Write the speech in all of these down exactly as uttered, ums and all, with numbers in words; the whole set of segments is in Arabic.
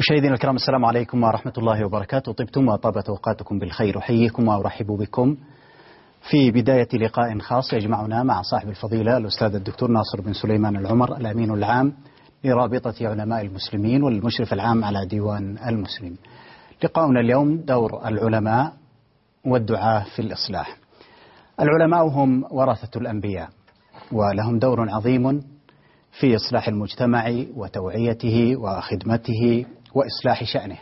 مشاهدينا الكرام، السلام عليكم ورحمة الله وبركاته. طبتم وطابت أوقاتكم بالخير. أحييكم وأرحب بكم في بداية لقاء خاص يجمعنا مع صاحب الفضيلة الأستاذ الدكتور ناصر بن سليمان العمر، الأمين العام لرابطة علماء المسلمين والمشرف العام على ديوان المسلمين. لقاؤنا اليوم دور العلماء والدعاة في الإصلاح. العلماء هم ورثة الأنبياء، ولهم دور عظيم في إصلاح المجتمع وتوعيته وخدمته وإصلاح شأنه.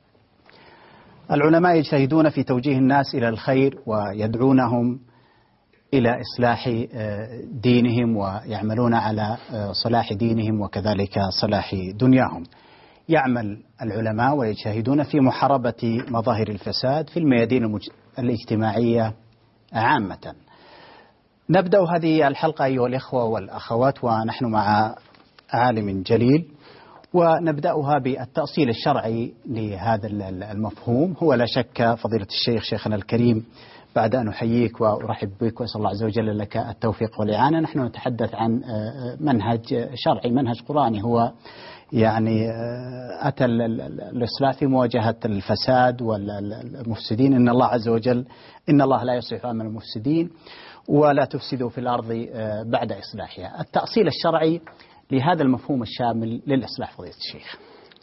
العلماء يجتهدون في توجيه الناس إلى الخير ويدعونهم إلى إصلاح دينهم، ويعملون على صلاح دينهم وكذلك صلاح دنياهم. يعمل العلماء ويجتهدون في محاربة مظاهر الفساد في الميادين الاجتماعية عامة. نبدأ هذه الحلقة أيها الإخوة والأخوات ونحن مع عالم جليل، ونبدأها بالتأصيل الشرعي لهذا المفهوم. هو لا شك فضيلة الشيخ شيخنا الكريم، بعد أن أحييك وأرحب بك وأسأل الله عز وجل لك التوفيق والإعانة، نحن نتحدث عن منهج شرعي، منهج قرآني، هو يعني أتى الإصلاح في مواجهة الفساد والمفسدين. إن الله عز وجل إن الله لا يصلح عمل المفسدين ولا تفسدوا في الأرض بعد إصلاحها. التأصيل الشرعي لهذا المفهوم الشامل للإصلاح فضيلة الشيخ.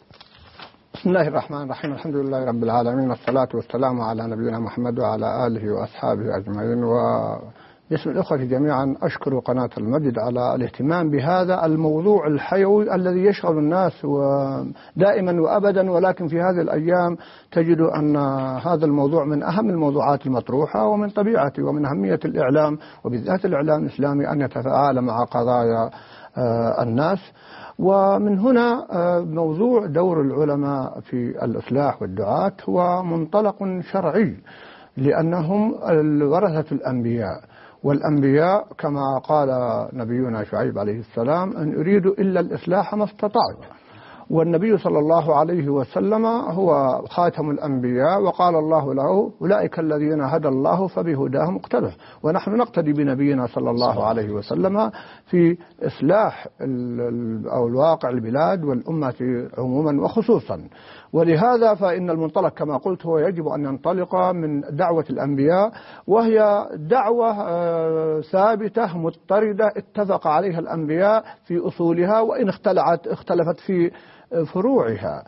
بسم الله الرحمن الرحيم. الحمد لله رب العالمين، والصلاة والسلام على نبينا محمد وعلى آله وأصحابه أجمعين. وباسم الأخوة جميعا أشكر قناة المجد على الاهتمام بهذا الموضوع الحيوي الذي يشغل الناس دائما وأبدا، ولكن في هذه الأيام تجد أن هذا الموضوع من أهم الموضوعات المطروحة، ومن طبيعة ومن أهمية الإعلام وبالذات الإعلام الإسلامي أن يتفاعل مع قضايا الناس. ومن هنا موضوع دور العلماء في الإصلاح والدعاة هو منطلق شرعي، لأنهم ورثة الأنبياء، والأنبياء كما قال نبينا شعيب عليه السلام أن يريدوا إلا الإصلاح ما استطاعوا. والنبي صلى الله عليه وسلم هو خاتم الأنبياء، وقال الله له أولئك الذين هدى الله فبهداهم اقتده. ونحن نقتدي بنبينا صلى الله عليه وسلم في إصلاح أو الواقع البلاد والأمة عموما وخصوصا. ولهذا فإن المنطلق كما قلت هو يجب أن ينطلق من دعوة الأنبياء، وهي دعوة ثابتة مضطردة اتفق عليها الأنبياء في أصولها، وإن اختلفت اختلفت في فروعها.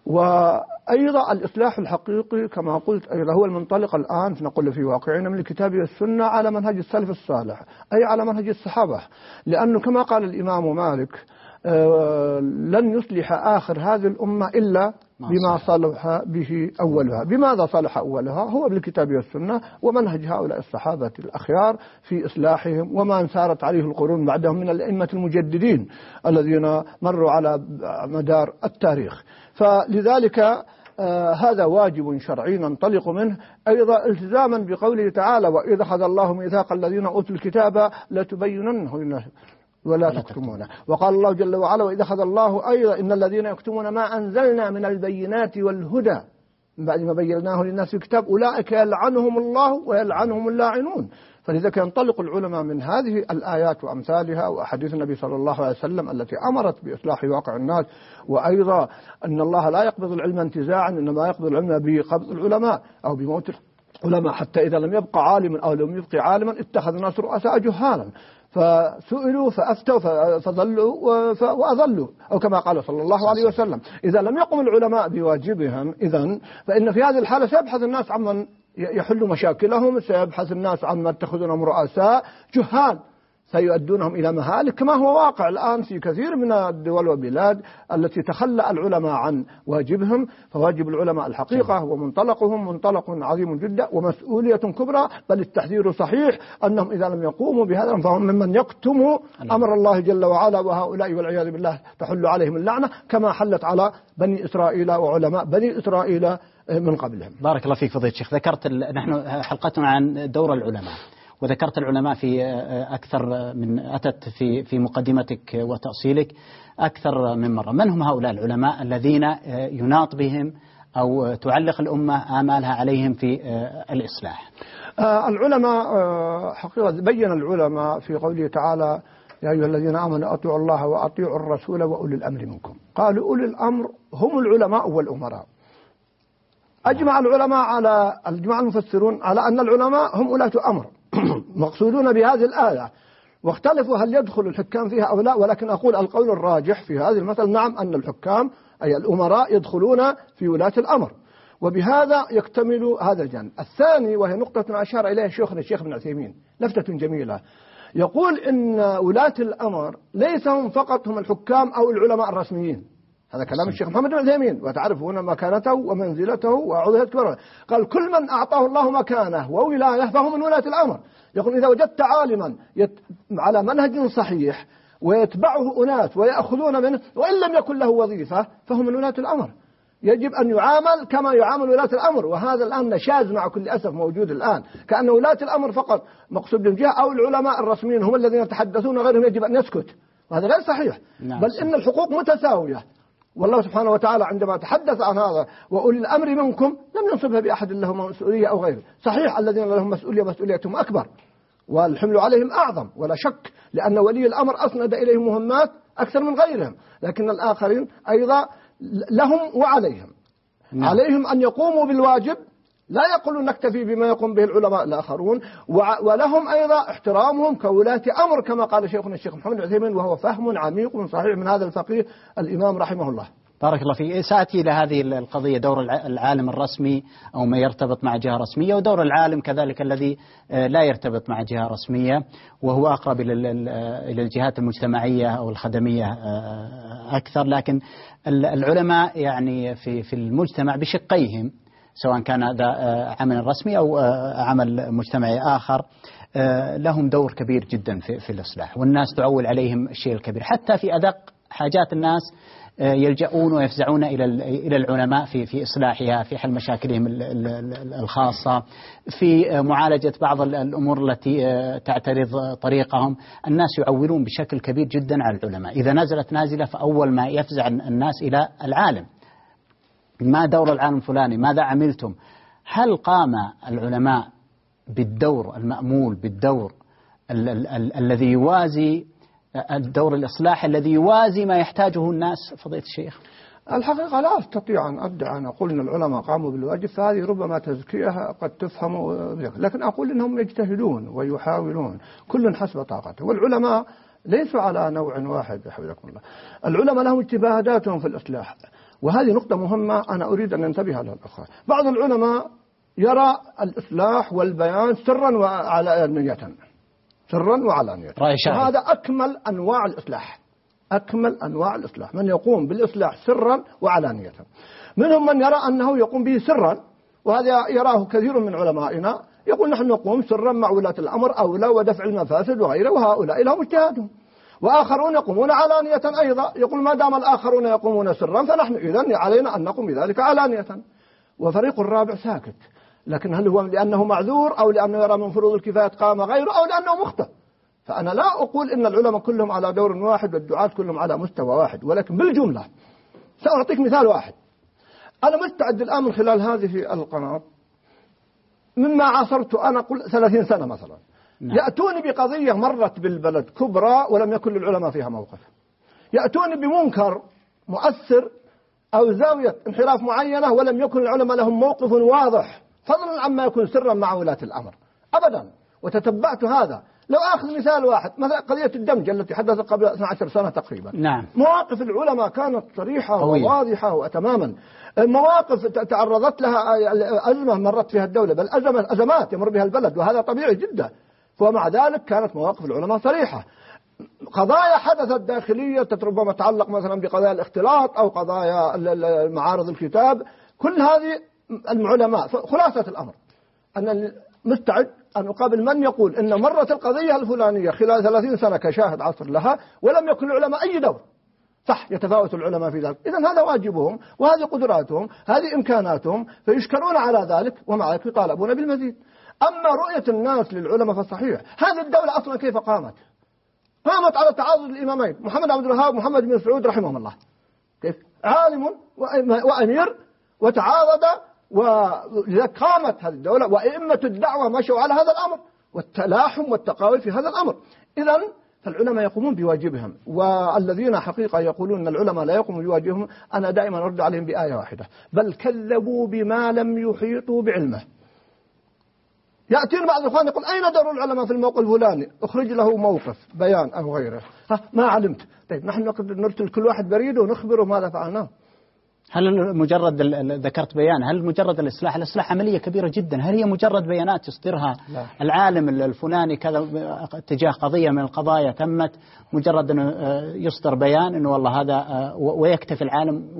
وأيضا الإصلاح الحقيقي كما قلت أيضا هو المنطلق الآن نقول في واقعنا من الكتاب والسنة على منهج السلف الصالح، أي على منهج الصحابة. لأنه كما قال الإمام مالك لن يصلح آخر هذه الأمة إلا بما صلح به أولها. بماذا صلح أولها؟ هو بالكتاب والسنة ومنهج هؤلاء الصحابة الأخيار في إصلاحهم، وما سارت عليه القرون بعدهم من الأئمة المجددين الذين مروا على مدار التاريخ. فلذلك آه هذا واجب شرعي ننطلق منه، أيضا التزاما بقوله تعالى وإذا أخذ الله ميثاق الذين أوتوا الكتاب لتبيننه للناس ولا تكتمونه. وقال الله جل وعلا وإذا أخذ الله أيضا إن الذين يكتمون ما أنزلنا من البينات والهدى من بعد ما بيناه للناس في الكتاب أولئك يلعنهم الله ويلعنهم اللاعنون. فلذلك ينطلق العلماء من هذه الآيات وأمثالها وأحاديث النبي صلى الله عليه وسلم التي أمرت بإصلاح واقع الناس، وأيضا أن الله لا يقبض العلم انتزاعا، إنما يقبض العلم بقبض العلماء أو بموت العلماء، حتى إذا لم يبقى عالما أو لم يبقى عالما اتخذ الناس رؤساء جهالا فسئلوا فأفتوا فضلوا وأضلوا، أو كما قال صلى الله عليه وسلم إذا لم يقم العلماء بواجبهم إذن فإن في هذه الحالة سيبحث الناس عمن يحل مشاكلهم، سيبحث الناس عمن يتخذونهم رؤساء جهال سيؤدونهم إلى مهالك، كما هو واقع الآن في كثير من الدول والبلاد التي تخلى العلماء عن واجبهم. فواجب العلماء الحقيقة ومنطلقهم منطلق عظيم جدا ومسؤولية كبرى، بل التحذير صحيح أنهم إذا لم يقوموا بهذا فهم ممن يكتموا أمر الله جل وعلا، وهؤلاء والعياذ بالله تحل عليهم اللعنة كما حلت على بني إسرائيل وعلماء بني إسرائيل من قبلهم. بارك الله فيك فضيلة الشيخ. ذكرت نحن حلقتنا عن دور العلماء، وذكرت العلماء في أكثر من أتت في في مقدمتك وتأصيلك أكثر من مرة. من هم هؤلاء العلماء الذين يناط بهم أو تعلق الأمة آمالها عليهم في الإصلاح؟ العلماء حقيقة بين العلماء في قوله تعالى يا أيها الذين آمنوا أطيعوا الله وأطيعوا الرسول وأولي الأمر منكم. قالوا أولي الأمر هم العلماء والأمراء. أجمع العلماء على أجمع المفسرون على أن العلماء هم ولاة أمر مقصودون بهذه الآية، واختلفوا هل يدخل الحكام فيها أو لا، ولكن أقول القول الراجح في هذه المثل نعم، أن الحكام أي الأمراء يدخلون في ولاة الأمر، وبهذا يكتمل هذا الجانب. الثاني وهي نقطة أشار إليها شيخنا الشيخ ابن عثيمين لفتة جميلة، يقول إن ولاة الأمر ليس هم فقط هم الحكام أو العلماء الرسميين، هذا كلام الشيخ محمد بن عثيمين، وتعرفون مكانته ومنزلته وعضوية كبره. قال كل من أعطاه الله مكانه وولاية فهو من ولاة الأمر. يقول إذا وجدت عالما يت... على منهج صحيح ويتبعه أناس ويأخذون منه وإن لم يكن له وظيفة فهو من ولاة الأمر، يجب أن يعامل كما يعامل ولاة الأمر. وهذا الآن نشاز مع كل أسف موجود الآن، كأن ولاة الأمر فقط مقصود بالجهة أو العلماء الرسميين هم الذين يتحدثون غيرهم يجب أن يسكت، وهذا غير صحيح. نعم. بل إن الحقوق متساوية، والله سبحانه وتعالى عندما تحدث عن هذا وأولي الأمر منكم لم ينصبها بأحد له مسؤولية أو غيره. صحيح الذين لهم مسؤولية مسؤوليتهم أكبر والحمل عليهم أعظم ولا شك، لأن ولي الأمر أسند إليهم مهمات أكثر من غيرهم، لكن الآخرين أيضا لهم وعليهم. نعم. عليهم أن يقوموا بالواجب، لا يقولون نكتفي بما يقوم به العلماء الآخرون، ولهم أيضا احترامهم كولاة أمر كما قال شيخنا الشيخ محمد بن عثيمين، وهو فهم عميق صحيح من هذا الفقيه الإمام رحمه الله. بارك الله فيك. سأتي إلى هذه القضية، دور العالم الرسمي أو ما يرتبط مع جهة رسمية، ودور العالم كذلك الذي لا يرتبط مع جهة رسمية وهو أقرب إلى الجهات المجتمعية أو الخدمية أكثر. لكن العلماء يعني في في المجتمع بشقيهم، سواء كان هذا عمل رسمي أو عمل مجتمعي آخر، لهم دور كبير جدا في في الإصلاح، والناس تعول عليهم الشيء الكبير. حتى في أدق حاجات الناس يلجؤون ويفزعون إلى إلى العلماء في في إصلاحها، في حل مشاكلهم الخاصة، في معالجة بعض الأمور التي تعترض طريقهم. الناس يعولون بشكل كبير جدا على العلماء. إذا نزلت نازلة فأول ما يفزع الناس إلى العالم، ما دور العالم الفلاني، ماذا عملتم؟ هل قام العلماء بالدور المأمول، بالدور ال ال ال الذي يوازي الدور الإصلاح الذي يوازي ما يحتاجه الناس؟ فضيلة الشيخ، الحقيقة لا أستطيع أن أدعي أن أقول أن العلماء قاموا بالواجب، فهذه ربما تزكية قد تفهم، لكن أقول أنهم يجتهدون ويحاولون كل حسب طاقته. والعلماء ليسوا على نوع واحد حفظكم الله، العلماء لهم اجتهاداتهم في الإصلاح، وهذه نقطة مهمة أنا أريد أن ننتبه لها الأخوة. بعض العلماء يرى الإصلاح والبيان سرا وعلانية، سرا وعلانية، وهذا أكمل أنواع الإصلاح، أكمل أنواع الإصلاح من يقوم بالإصلاح سرا وعلانية. منهم من يرى أنه يقوم به سرا، وهذا يراه كثير من علمائنا، يقول نحن نقوم سرا مع ولاة الأمر أولى ودفع المفاسد وغيره، وهؤلاء لهم اجتهادهم. وآخرون يقومون علانية أيضا، يقول ما دام الآخرون يقومون سرا فنحن إذن علينا أن نقوم بذلك علانية. وفريق الرابع ساكت، لكن هل هو لأنه معذور أو لأنه يرى من فروض الكفاية قام غيره أو لأنه مخطئ؟ فأنا لا أقول إن العلماء كلهم على دور واحد والدعاة كلهم على مستوى واحد، ولكن بالجملة سأعطيك مثال واحد. أنا مستعد الآن من خلال هذه القناة مما عاصرت أنا قل ثلاثين سنة مثلا، نعم. يأتوني بقضية مرت بالبلد كبرى ولم يكن للعلماء فيها موقف، يأتوني بمنكر مؤثر أو زاوية انحراف معينة ولم يكن العلماء لهم موقف واضح، فضلا عما يكون سرا مع ولاة الأمر أبدا. وتتبعت هذا. لو أخذ مثال واحد، مثلا قضية الدمج التي حدثت قبل اثنتي عشرة سنة تقريبا، نعم. مواقف العلماء كانت صريحة وواضحة وتماما. مواقف تعرضت لها أزمة مرت فيها الدولة، بل أزمة أزمات يمر بها البلد، وهذا طبيعي جدا، ومع ذلك كانت مواقف العلماء صريحة. قضايا حدثت داخلية ربما تتعلق مثلا بقضايا الاختلاط أو قضايا معارض الكتاب، كل هذه العلماء. خلاصة الأمر أن مستعد أن أقابل من يقول إن مرت القضية الفلانية خلال ثلاثين سنة كشاهد عصر لها ولم يكن العلماء أي دور. صح، يتفاوت العلماء في ذلك، إذن هذا واجبهم وهذه قدراتهم، هذه إمكاناتهم، فيشكرون على ذلك ومع ذلك يطالبون بالمزيد. أما رؤية الناس للعلماء فصحيح. هذه الدولة أصلا كيف قامت؟ قامت على تعاضد الإمامين محمد عبد الوهاب ومحمد بن سعود رحمهم الله، كيف عالم وأمير وتعاضد، ولذا قامت هذه الدولة، وأئمة الدعوة مشوا على هذا الأمر والتلاحم والتقاوي في هذا الأمر. إذن فالعلماء يقومون بواجبهم، والذين حقيقة يقولون أن العلماء لا يقومون بواجبهم أنا دائما أرد عليهم بآية واحدة: بل كذبوا بما لم يحيطوا بعلمه. يأتين بعض الإخوان يقول أين دور العلماء في الموقف الفلاني؟ اخرج له موقف بيان أو غيره. ها ما علمت. طيب نحن نرسل كل واحد بريده ونخبره ماذا فعلناه. هل مجرد ذكرت بيان، هل مجرد الإصلاح الإصلاح عملية كبيرة جدا؟ هل هي مجرد بيانات يصدرها لا. العالم الفلاني كذا تجاه قضية من القضايا تمت، مجرد أنه يصدر بيان أنه والله هذا ويكتفي العالم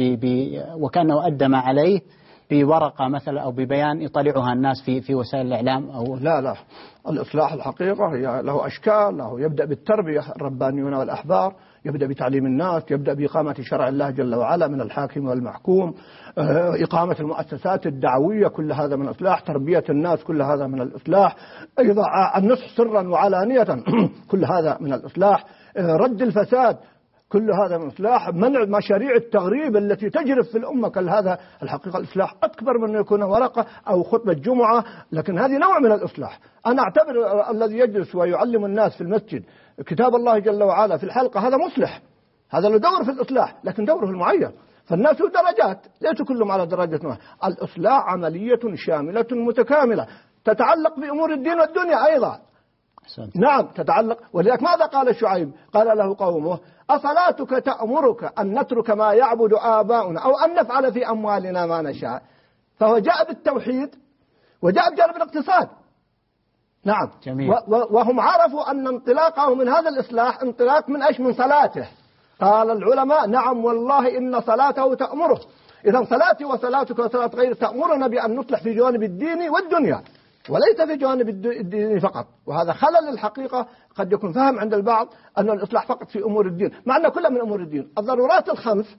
وكأنه أدى ما عليه بورقة مثلا أو ببيان يطلعها الناس في في وسائل الإعلام أو لا لا الإصلاح الحقيقة هي له أشكال، له يبدأ بالتربية الربانيون والأحبار، يبدأ بتعليم الناس، يبدأ بإقامة شرع الله جل وعلا من الحاكم والمحكوم، إقامة المؤسسات الدعوية، كل هذا من الإصلاح، تربية الناس كل هذا من الإصلاح، أيضا النصح سرا وعلانية كل هذا من الإصلاح، رد الفساد كل هذا من الإصلاح، منع مشاريع التغريب التي تجرف في الأمة، كل هذا الحقيقة الإصلاح أكبر من أن يكون ورقة أو خطبة جمعة، لكن هذه نوع من الإصلاح. أنا أعتبر الذي يجلس ويعلم الناس في المسجد كتاب الله جل وعلا في الحلقة هذا مصلح، هذا له دور في الإصلاح، لكن دوره المعين، فالناس درجات ليس كلهم على درجة واحدة. الإصلاح عملية شاملة متكاملة تتعلق بأمور الدين والدنيا أيضا. نعم تتعلق، ولذلك ماذا قال شعيب؟ قال له قومه: أصلاتك تأمرك أن نترك ما يعبد آباؤنا أو أن نفعل في أموالنا ما نشاء. فهو جاء بالتوحيد وجاء بجانب الاقتصاد. نعم جميل. وهم عرفوا أن انطلاقه من هذا الإصلاح انطلاق من أيش؟ من صلاته. قال العلماء: نعم والله إن صلاته تأمره. إذا صلاتي وصلاتك وصلاة غير تأمرنا بأن نصلح في جوانب الدين والدنيا وليس في جوانب الدين فقط. وهذا خلل الحقيقة قد يكون فهم عند البعض أن الإصلاح فقط في أمور الدين، مع أن كلها من أمور الدين. الضرورات الخمس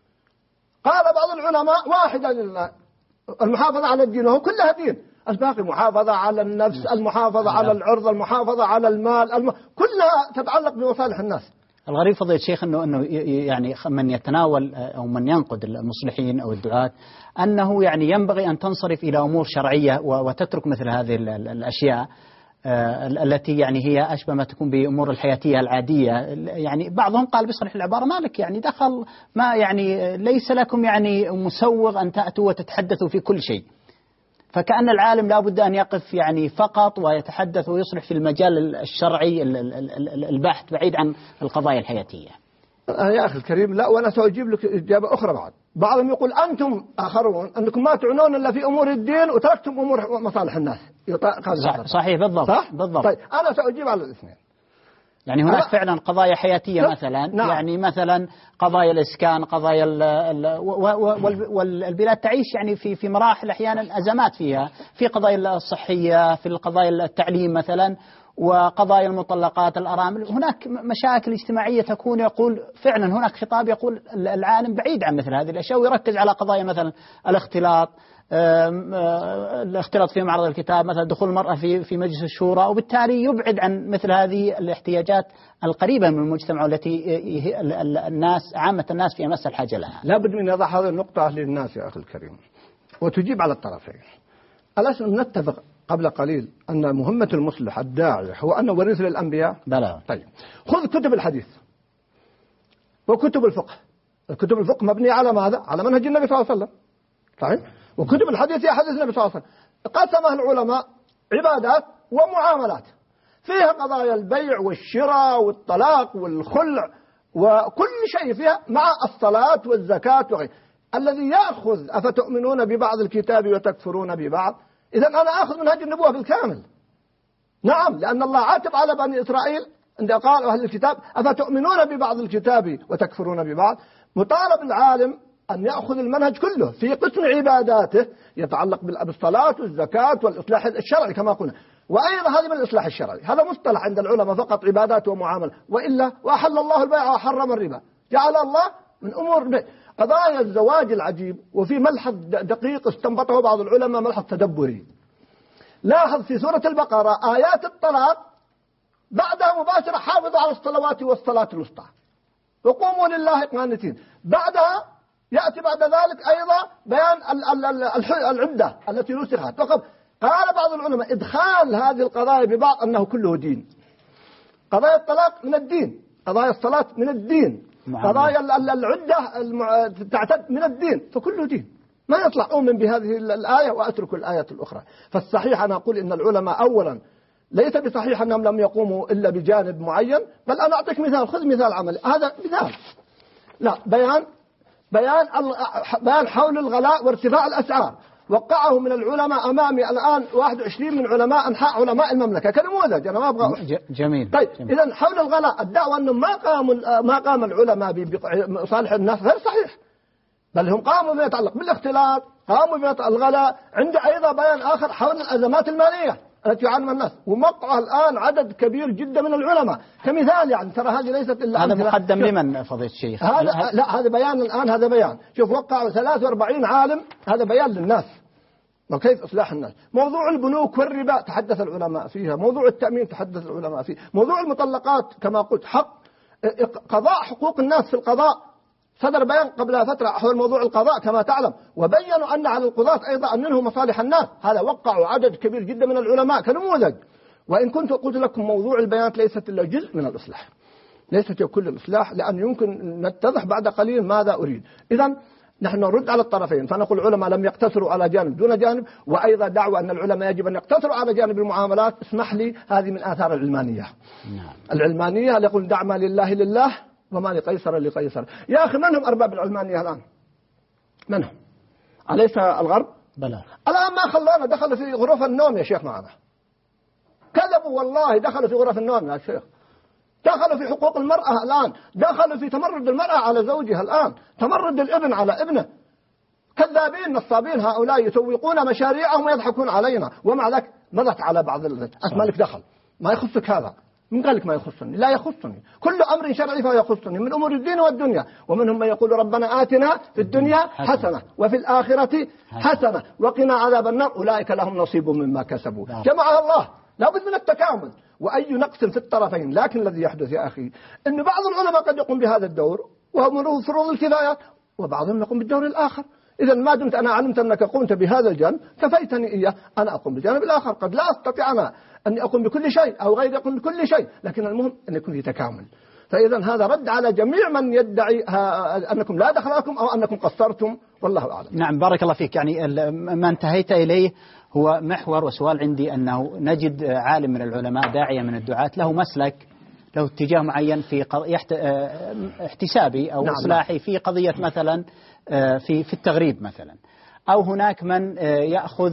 قال بعض العلماء واحدة لله: المحافظة على الدين، وهو كلها دين. الباقي محافظة على النفس، المحافظة على العرض، المحافظة على المال، الم... كلها تتعلق بمصالح الناس. الغريب فضيلة الشيخ أنه أنه يعني من يتناول أو من ينقد المصلحين أو الدعاة أنه يعني ينبغي أن تنصرف إلى أمور شرعية وتترك مثل هذه الأشياء التي يعني هي أشبه ما تكون بأمور الحياتية العادية. يعني بعضهم قال بصريح العبارة: مالك يعني دخل ما يعني ليس لكم يعني مسوغ أن تأتوا وتتحدثوا في كل شيء. فكأن العالم لا بد أن يقف يعني فقط ويتحدث ويصلح في المجال الشرعي البحث بعيد عن القضايا الحياتية. يا أخي الكريم، لا، وأنا سأجيب لك إجابة أخرى بعد. بعضهم يقول أنتم آخرون أنكم ما تعنون إلا في أمور الدين وتركتم أمور مصالح الناس. صح صحيح بالضبط. صح؟ بالضبط. طيب أنا سأجيب على الاثنين. يعني هناك فعلا قضايا حياتية مثلا. نعم. يعني مثلا قضايا الإسكان، قضايا والبلاد تعيش يعني في في مراحل أحيانا أزمات فيها، في قضايا الصحية، في القضايا التعليم مثلا، وقضايا المطلقات، الأرامل. هناك مشاكل اجتماعية تكون، يقول فعلا هناك خطاب يقول العالم بعيد عن مثل هذه الأشياء ويركز على قضايا مثلا الاختلاط، الاختلاط في معرض الكتاب، مثلا دخول المرأة في في مجلس الشورى، وبالتالي يبعد عن مثل هذه الاحتياجات القريبة من المجتمع التي الناس عامة الناس في أمس الحاجة لها. لابد من يضع هذه النقطة للناس يا أخي الكريم وتجيب على الطرفين. ألسنا نتفق قبل قليل أن مهمة المصلح الداعية هو أنه ورث للأنبياء؟ بلى. طيب خذ كتب الحديث وكتب الفقه. كتب الفقه مبنية على ماذا؟ على منهج النبي صلى الله عليه وسلم. طيب وكتب الحديث هي حديث النبي صلى الله عليه وسلم. قسمها العلماء عبادات ومعاملات، فيها قضايا البيع والشراء والطلاق والخلع وكل شيء فيها، مع الصلاة والزكاة وغيره. الذي يأخذ أفتؤمنون ببعض الكتاب وتكفرون ببعض، إذا أنا أخذ منهج النبوة بالكامل. نعم، لأن الله عاتب على بني إسرائيل عند قال أهل الكتاب أفتؤمنون ببعض الكتاب وتكفرون ببعض. مطالب العالم أن يأخذ المنهج كله في قسم عباداته يتعلق بالصلاة والزكاة والإصلاح الشرعي كما قلنا، وأيضا هذه من الإصلاح الشرعي. هذا مصطلح عند العلماء فقط عبادات ومعاملة، وإلا وأحل الله البيع وحرم الربا، جعل الله من أمور قضايا الزواج العجيب. وفي ملحظ دقيق استنبطه بعض العلماء، ملحظ تدبري. لاحظ في سورة البقرة آيات الطلاق بعدها مباشرة حافظوا على الصلوات والصلاة الوسطى وقوموا لله قانتين. بعدها يأتي بعد ذلك أيضا بيان العدة التي نسخت. قال بعض العلماء إدخال هذه القضايا ببعض أنه كله دين، قضايا الطلاق من الدين، قضايا الصلاة من الدين، قضايا العدة تعتد من الدين، فكله دين. ما يطلع أؤمن بهذه الآية وأترك الآية الأخرى. فالصحيح أنا أقول إن العلماء أولا ليس بصحيح أنهم لم يقوموا إلا بجانب معين، بل أنا أعطيك مثال، خذ مثال عملي، هذا مثال لا بيان بيان بيان حول الغلاء وارتفاع الأسعار، وقعه من العلماء أمامي الآن واحد وعشرين من علماء أنحاء علماء المملكة كنموذج، أنا ما أبغى. جميل. طيب جميل. إذا حول الغلاء الدعوة أنهم ما قاموا ما قام العلماء بصالح الناس غير صحيح، بل هم قاموا بما يتعلق بالاختلاط، قاموا بما يتعلق الغلاء. عنده أيضا بيان آخر حول الأزمات المالية التي يعاني الناس، ومقع الآن عدد كبير جدا من العلماء كمثال، يعني ترى هذه ليست إلا هذا مقدم لمن فضيلة الشيخ؟ هذا لا هذا بيان الآن، هذا بيان شوف وقعوا ثلاثة وأربعين عالم، هذا بيان للناس وكيف إصلاح الناس. موضوع البنوك والربا تحدث العلماء فيها، موضوع التأمين تحدث العلماء فيه، موضوع المطلقات كما قلت، حق قضاء حقوق الناس في القضاء، صدر بيان قبل فترة حول موضوع القضاء كما تعلم، وبينوا أن على القضاة أيضا أن ينهوا مصالح الناس، هذا وقعوا عدد كبير جدا من العلماء كنموذج. وإن كنت قلت لكم موضوع البيانات ليست إلا جزء من الإصلاح، ليست كل الإصلاح، لأن يمكن نتضح بعد قليل ماذا أريد. إذن نحن نرد على الطرفين، فنقول العلماء لم يقتصروا على جانب دون جانب، وأيضا دعوة أن العلماء يجب أن يقتصروا على جانب المعاملات. اسمح لي، هذه من آثار العلمانية. نعم. العلمانية اللي يقول دع ما لله لله وما لقيصر لقيصر. يا أخي من هم أرباب العلمانية الآن؟ من هم؟ أليس الغرب؟ بلى. الآن ما خلانا دخلوا في غرف النوم يا شيخ معنا، كذبوا والله، دخلوا في غرف النوم يا شيخ، دخلوا في حقوق المرأة الآن، دخلوا في تمرد المرأة على زوجها الآن، تمرد الابن على ابنه. كذابين نصابين هؤلاء يسوقون مشاريعهم ويضحكون علينا، ومع ذلك مضت على بعض أسمى لك دخل. ما يخصك هذا، من قال لك ما يخصني؟ لا يخصني، كل أمر شرعي فهو يخصني من أمور الدين والدنيا. ومنهم من يقول ربنا آتنا في الدنيا حسنة وفي الآخرة حسنة وقنا عذاب النار، أولئك لهم نصيب مما كسبوا. جمعها الله، لا بد من التكامل وأي نقص في الطرفين. لكن الذي يحدث يا أخي أن بعض العلماء قد يقوم بهذا الدور وهم فروض الكفايات، وبعضهم يقوم بالدور الآخر. إذا ما دمت أنا علمت أنك قمت بهذا الجانب كفيتني إياه، أنا أقوم بالجانب الآخر. قد لا أستطيع أنا أن أقوم بكل شيء أو غير يقوم بكل شيء، لكن المهم أن يكون في تكامل. فإذا هذا رد على جميع من يدعي أنكم لا دخل لكم أو أنكم قصرتم، والله أعلم. نعم بارك الله فيك. يعني ما انتهيت إليه هو محور وسؤال عندي، أنه نجد عالم من العلماء داعية من الدعاة له مسلك، له اتجاه معين في يحت... احتسابي أو نعم إصلاحي في قضية مثلا في في التغريب مثلا، أو هناك من يأخذ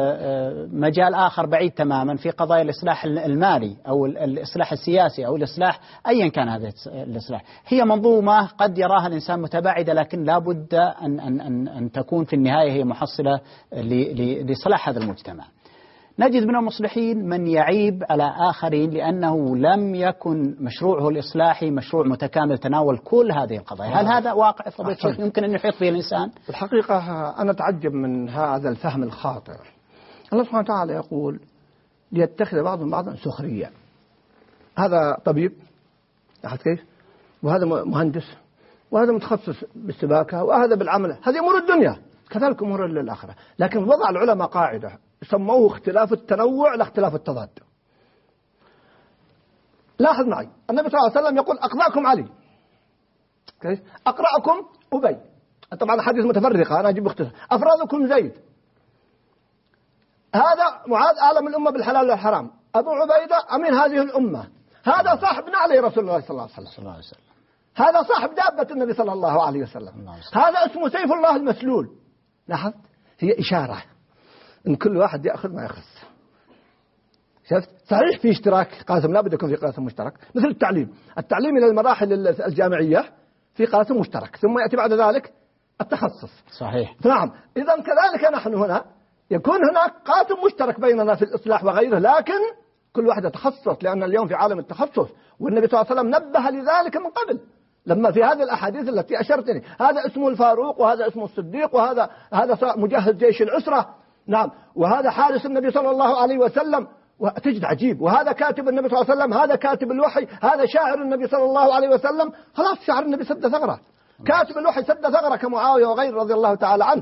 مجال آخر بعيد تماما في قضايا الإصلاح المالي أو الإصلاح السياسي أو الإصلاح أيا كان هذا الإصلاح. هي منظومة قد يراها الإنسان متباعدة، لكن لا بد أن, أن, أن, أن تكون في النهاية هي محصلة لصلاح هذا المجتمع. نجد من المصلحين من يعيب على آخرين لأنه لم يكن مشروعه الإصلاحي مشروع متكامل تناول كل هذه القضايا. هل هذا واقع فضيلة الشيخ يمكن أن يحيط به الإنسان؟ الحقيقة أنا أتعجب من هذا الفهم الخاطئ. الله سبحانه وتعالى يقول ليتخذ بعضهم بعضا سخريا. هذا طبيب لاحظت كيف؟ وهذا مهندس، وهذا متخصص بالسباكة، وهذا بالعمل، هذه أمور الدنيا، كذلك أمور الآخرة. لكن وضع العلماء قاعدة سموه اختلاف التنوع لا اختلاف التضاد. لاحظ معي النبي صلى الله عليه وسلم يقول أقضاكم علي، كيف؟ أقرأكم أبي، طبعا حديث متفرقة أنا أجيب اختصار، أفرادكم زيد، هذا معاذ أعلم الأمة بالحلال والحرام، أبو عبيدة أمين هذه الأمة، هذا صاحب نعلي رسول الله صلى الله عليه وسلم، هذا صاحب دابة النبي صلى الله عليه وسلم، هذا اسمه سيف الله المسلول. لاحظ هي إشارة إن كل واحد يأخذ ما يخص. شفت؟ صحيح في اشتراك قاسم، لا بد يكون في قاسم مشترك، مثل التعليم التعليم إلى المراحل الجامعية في قاسم مشترك، ثم يأتي بعد ذلك التخصص. صحيح. نعم. إذا كذلك نحن هنا يكون هناك قاسم مشترك بيننا في الإصلاح وغيره، لكن كل واحد يتخصص، لأن اليوم في عالم التخصص، والنبي صلى الله عليه وسلم نبه لذلك من قبل لما في هذه الأحاديث التي أشرت لي، هذا اسمه الفاروق، وهذا اسمه الصديق، وهذا هذا مجهز جيش العسرة، نعم، وهذا حارس النبي صلى الله عليه وسلم، وتجد عجيب، وهذا كاتب النبي صلى الله عليه وسلم، هذا كاتب الوحي، هذا شاعر النبي صلى الله عليه وسلم. خلاص شاعر النبي سد ثغرة، كاتب الوحي سد ثغرة كمعاوية وغيره رضي الله تعالى عنه.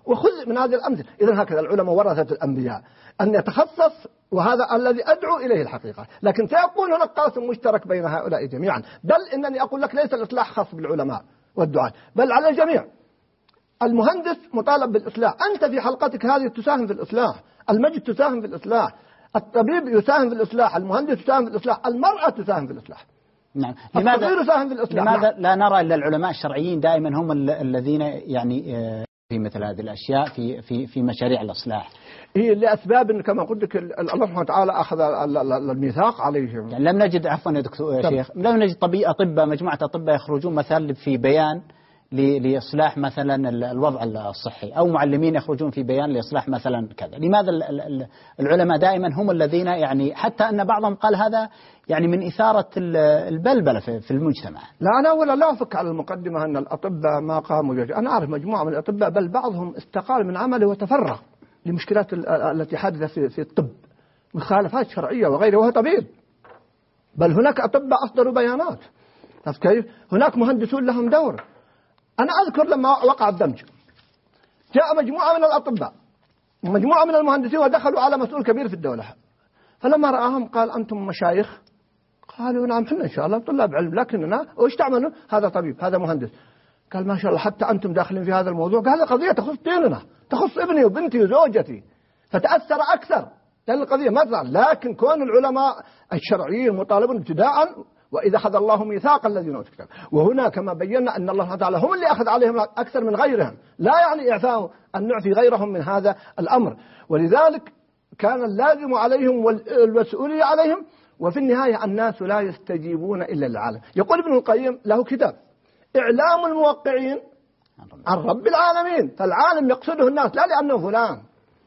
وخذ من هذه الأمثلة. إذن هكذا العلماء ورثة الأنبياء، أن يتخصص، وهذا الذي أدعو إليه الحقيقة. لكن سيكون هناك قاسم مشترك بين هؤلاء جميعا، بل إنني أقول لك ليس الإصلاح خاص بالعلماء والدعاة، بل على الجميع. المهندس مطالب بالإصلاح، أنت في حلقتك هذه تساهم في الإصلاح، المجد تساهم في الإصلاح، الطبيب يساهم في الإصلاح، المهندس يساهم في الإصلاح، المرأة تساهم في الإصلاح. نعم. لماذا يساهم في الإصلاح. لماذا لا نرى إلا العلماء الشرعيين دائما هم الذين يعني في مثل هذه الأشياء في في في مشاريع الإصلاح؟ هي لأسباب كما قلت لك الله سبحانه وتعالى أخذ الميثاق عليهم. يعني لم نجد عفوا يا دكتور يا شيخ لم نجد طبيب أطباء مجموعة أطباء يخرجون مثلا في بيان لإصلاح مثلا الوضع الصحي، أو معلمين يخرجون في بيان لإصلاح مثلا كذا. لماذا العلماء دائما هم الذين يعني حتى أن بعضهم قال هذا يعني من إثارة البلبلة في المجتمع؟ لا أنا ولا لا أفك على المقدمة أن الأطباء ما قاموا بشيء. أنا أعرف مجموعة من الأطباء بل بعضهم استقال من عمله وتفرغ لمشكلات التي حدثت في في الطب، مخالفات شرعية وغيره، وهو طبيب. بل هناك أطباء أصدروا بيانات. كيف؟ هناك مهندسون لهم دور. أنا أذكر لما وقع الدمج جاء مجموعة من الأطباء ومجموعة من المهندسين ودخلوا على مسؤول كبير في الدولة، فلما رآهم قال أنتم مشايخ؟ قالوا نعم حنا إن شاء الله طلاب علم، لكننا وإيش تعملوا؟ هذا طبيب هذا مهندس. قال ما شاء الله حتى أنتم داخلين في هذا الموضوع. قال القضية تخص ديننا، تخص ابني وبنتي وزوجتي، فتأثر أكثر لأن القضية ما تزال. لكن كون العلماء الشرعيين مطالبون ابتداء، وإذا أخذ الله ميثاق الذين أوتوا الكتاب، وهنا كما بينا أن الله تعالى هم اللي أخذ عليهم أكثر من غيرهم، لا يعني إعفاء أن نعفي غيرهم من هذا الأمر. ولذلك كان اللازم عليهم والمسؤولية عليهم. وفي النهاية الناس لا يستجيبون إلا للعالم. يقول ابن القيم له كتاب إعلام الموقعين عن رب العالمين، فالعالم يقصده الناس لا لأنه فلان،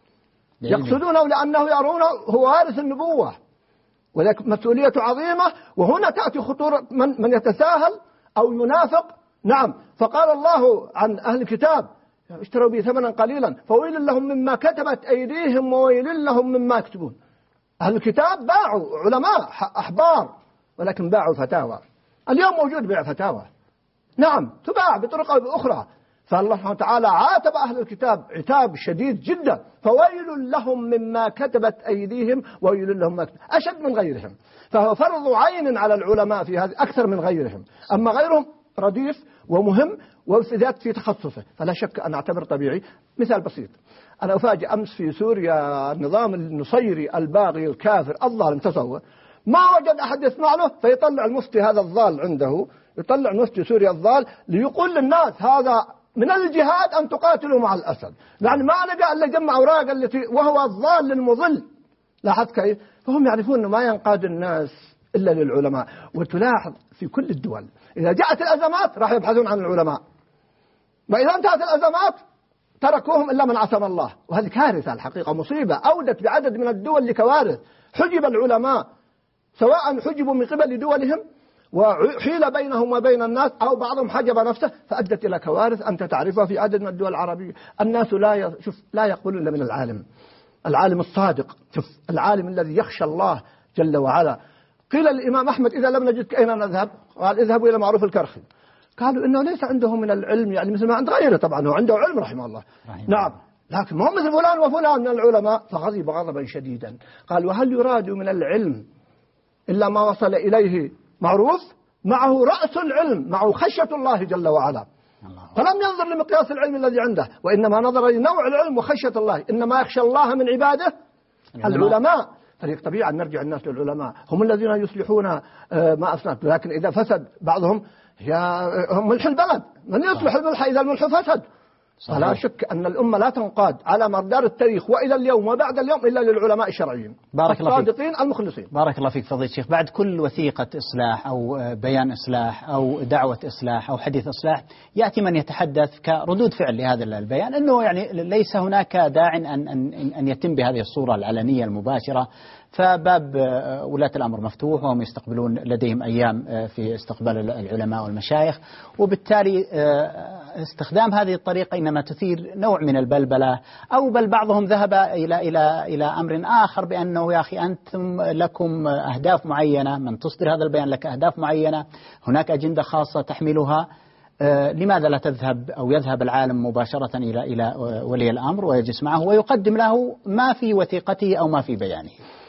يقصدونه لأنه يرونه هو وارث النبوة، وذلك مسؤولية عظيمة. وهنا تأتي خطورة من, من يتساهل أو ينافق. نعم، فقال الله عن أهل الكتاب اشتروا به ثمنا قليلا فويل لهم مما كتبت أيديهم وويل لهم مما يكتبون. أهل الكتاب باعوا علماء أحبار، ولكن باعوا فتاوى. اليوم موجود بيع فتاوى، نعم تباع بطرق أو بأخرى. فالله سبحانه وتعالى عاتب أهل الكتاب عتاب شديد جدا، فويل لهم مما كتبت أيديهم وويل لهم ما كتبت، أشد من غيرهم. فهو فرض عين على العلماء في هذا أكثر من غيرهم. أما غيرهم رديف ومهم وزاد في تخصصه، فلا شك أن أعتبر طبيعي. مثال بسيط، أنا أفاجئ أمس في سوريا النظام النصيري الباغي الكافر الظالم تصور ما وجد أحد يسمع له، فيطلع المفتي هذا الضال عنده، يطلع مفتي سوريا الضال ليقول للناس هذا من الجهاد أن تقاتلوا مع الأسد، يعني ما لقى إلا جمع أوراق التي وهو الضال المضل. لاحظ كيف؟ فهم يعرفون أنه ما ينقاد الناس إلا للعلماء. وتلاحظ في كل الدول إذا جاءت الأزمات راح يبحثون عن العلماء، وإذا انتهت الأزمات تركوهم إلا من عصم الله. وهذه كارثة الحقيقة، مصيبة أودت بعدد من الدول لكوارث. حجب العلماء سواء حجبوا من قبل دولهم وحيل بينهم وبين الناس، أو بعضهم حجب نفسه، فأدت إلى كوارث أنت تعرفها في عدد من الدول العربية. الناس لا ي... شوف لا يقبلون إلا من العالم، العالم الصادق، شوف العالم الذي يخشى الله جل وعلا. قيل الإمام أحمد إذا لم نجدك أين نذهب؟ قال اذهبوا إلى معروف الكرخي. قالوا إنه ليس عنده من العلم يعني مثل ما عند غيره، طبعا هو عنده علم رحمه الله رحمه نعم الله. لكن ما هو مثل فلان وفلان من العلماء. فغضب غضبا شديدا قال وهل يراد من العلم إلا ما وصل إليه معروف؟ معه رأس العلم، معه خشية الله جل وعلا. فلم ينظر لمقياس العلم الذي عنده، وإنما نظر لنوع العلم وخشية الله. إنما يخشى الله من عباده العلماء, العلماء. فليك طبيعي أن نرجع الناس للعلماء، هم الذين يصلحون ما أفسد. لكن إذا فسد بعضهم يا ملح البلد، من يصلح الملح إذا الملح فسد؟ فلا شك أن الأمة لا تنقاد على مدار التاريخ وإلى اليوم وبعد اليوم إلا للعلماء الشرعيين بارك الله فيك الصادقين المخلصين. بارك الله فيك فضيلة الشيخ. بعد كل وثيقة إصلاح أو بيان إصلاح أو دعوة إصلاح أو حديث إصلاح يأتي من يتحدث كردود فعل لهذا البيان أنه يعني ليس هناك داع أن أن أن يتم بهذه الصورة العلنية المباشرة، فباب ولاة الأمر مفتوح وهم يستقبلون لديهم أيام في استقبال العلماء والمشايخ، وبالتالي استخدام هذه الطريقة إنما تثير نوع من البلبلة. أو بل بعضهم ذهب إلى إلى إلى أمر آخر بأنه يا أخي أنتم لكم أهداف معينة، من تصدر هذا البيان لك أهداف معينة، هناك أجندة خاصة تحملها، لماذا لا تذهب أو يذهب العالم مباشرة إلى إلى ولي الأمر ويجلس معه ويقدم له ما في وثيقته أو ما في بيانه؟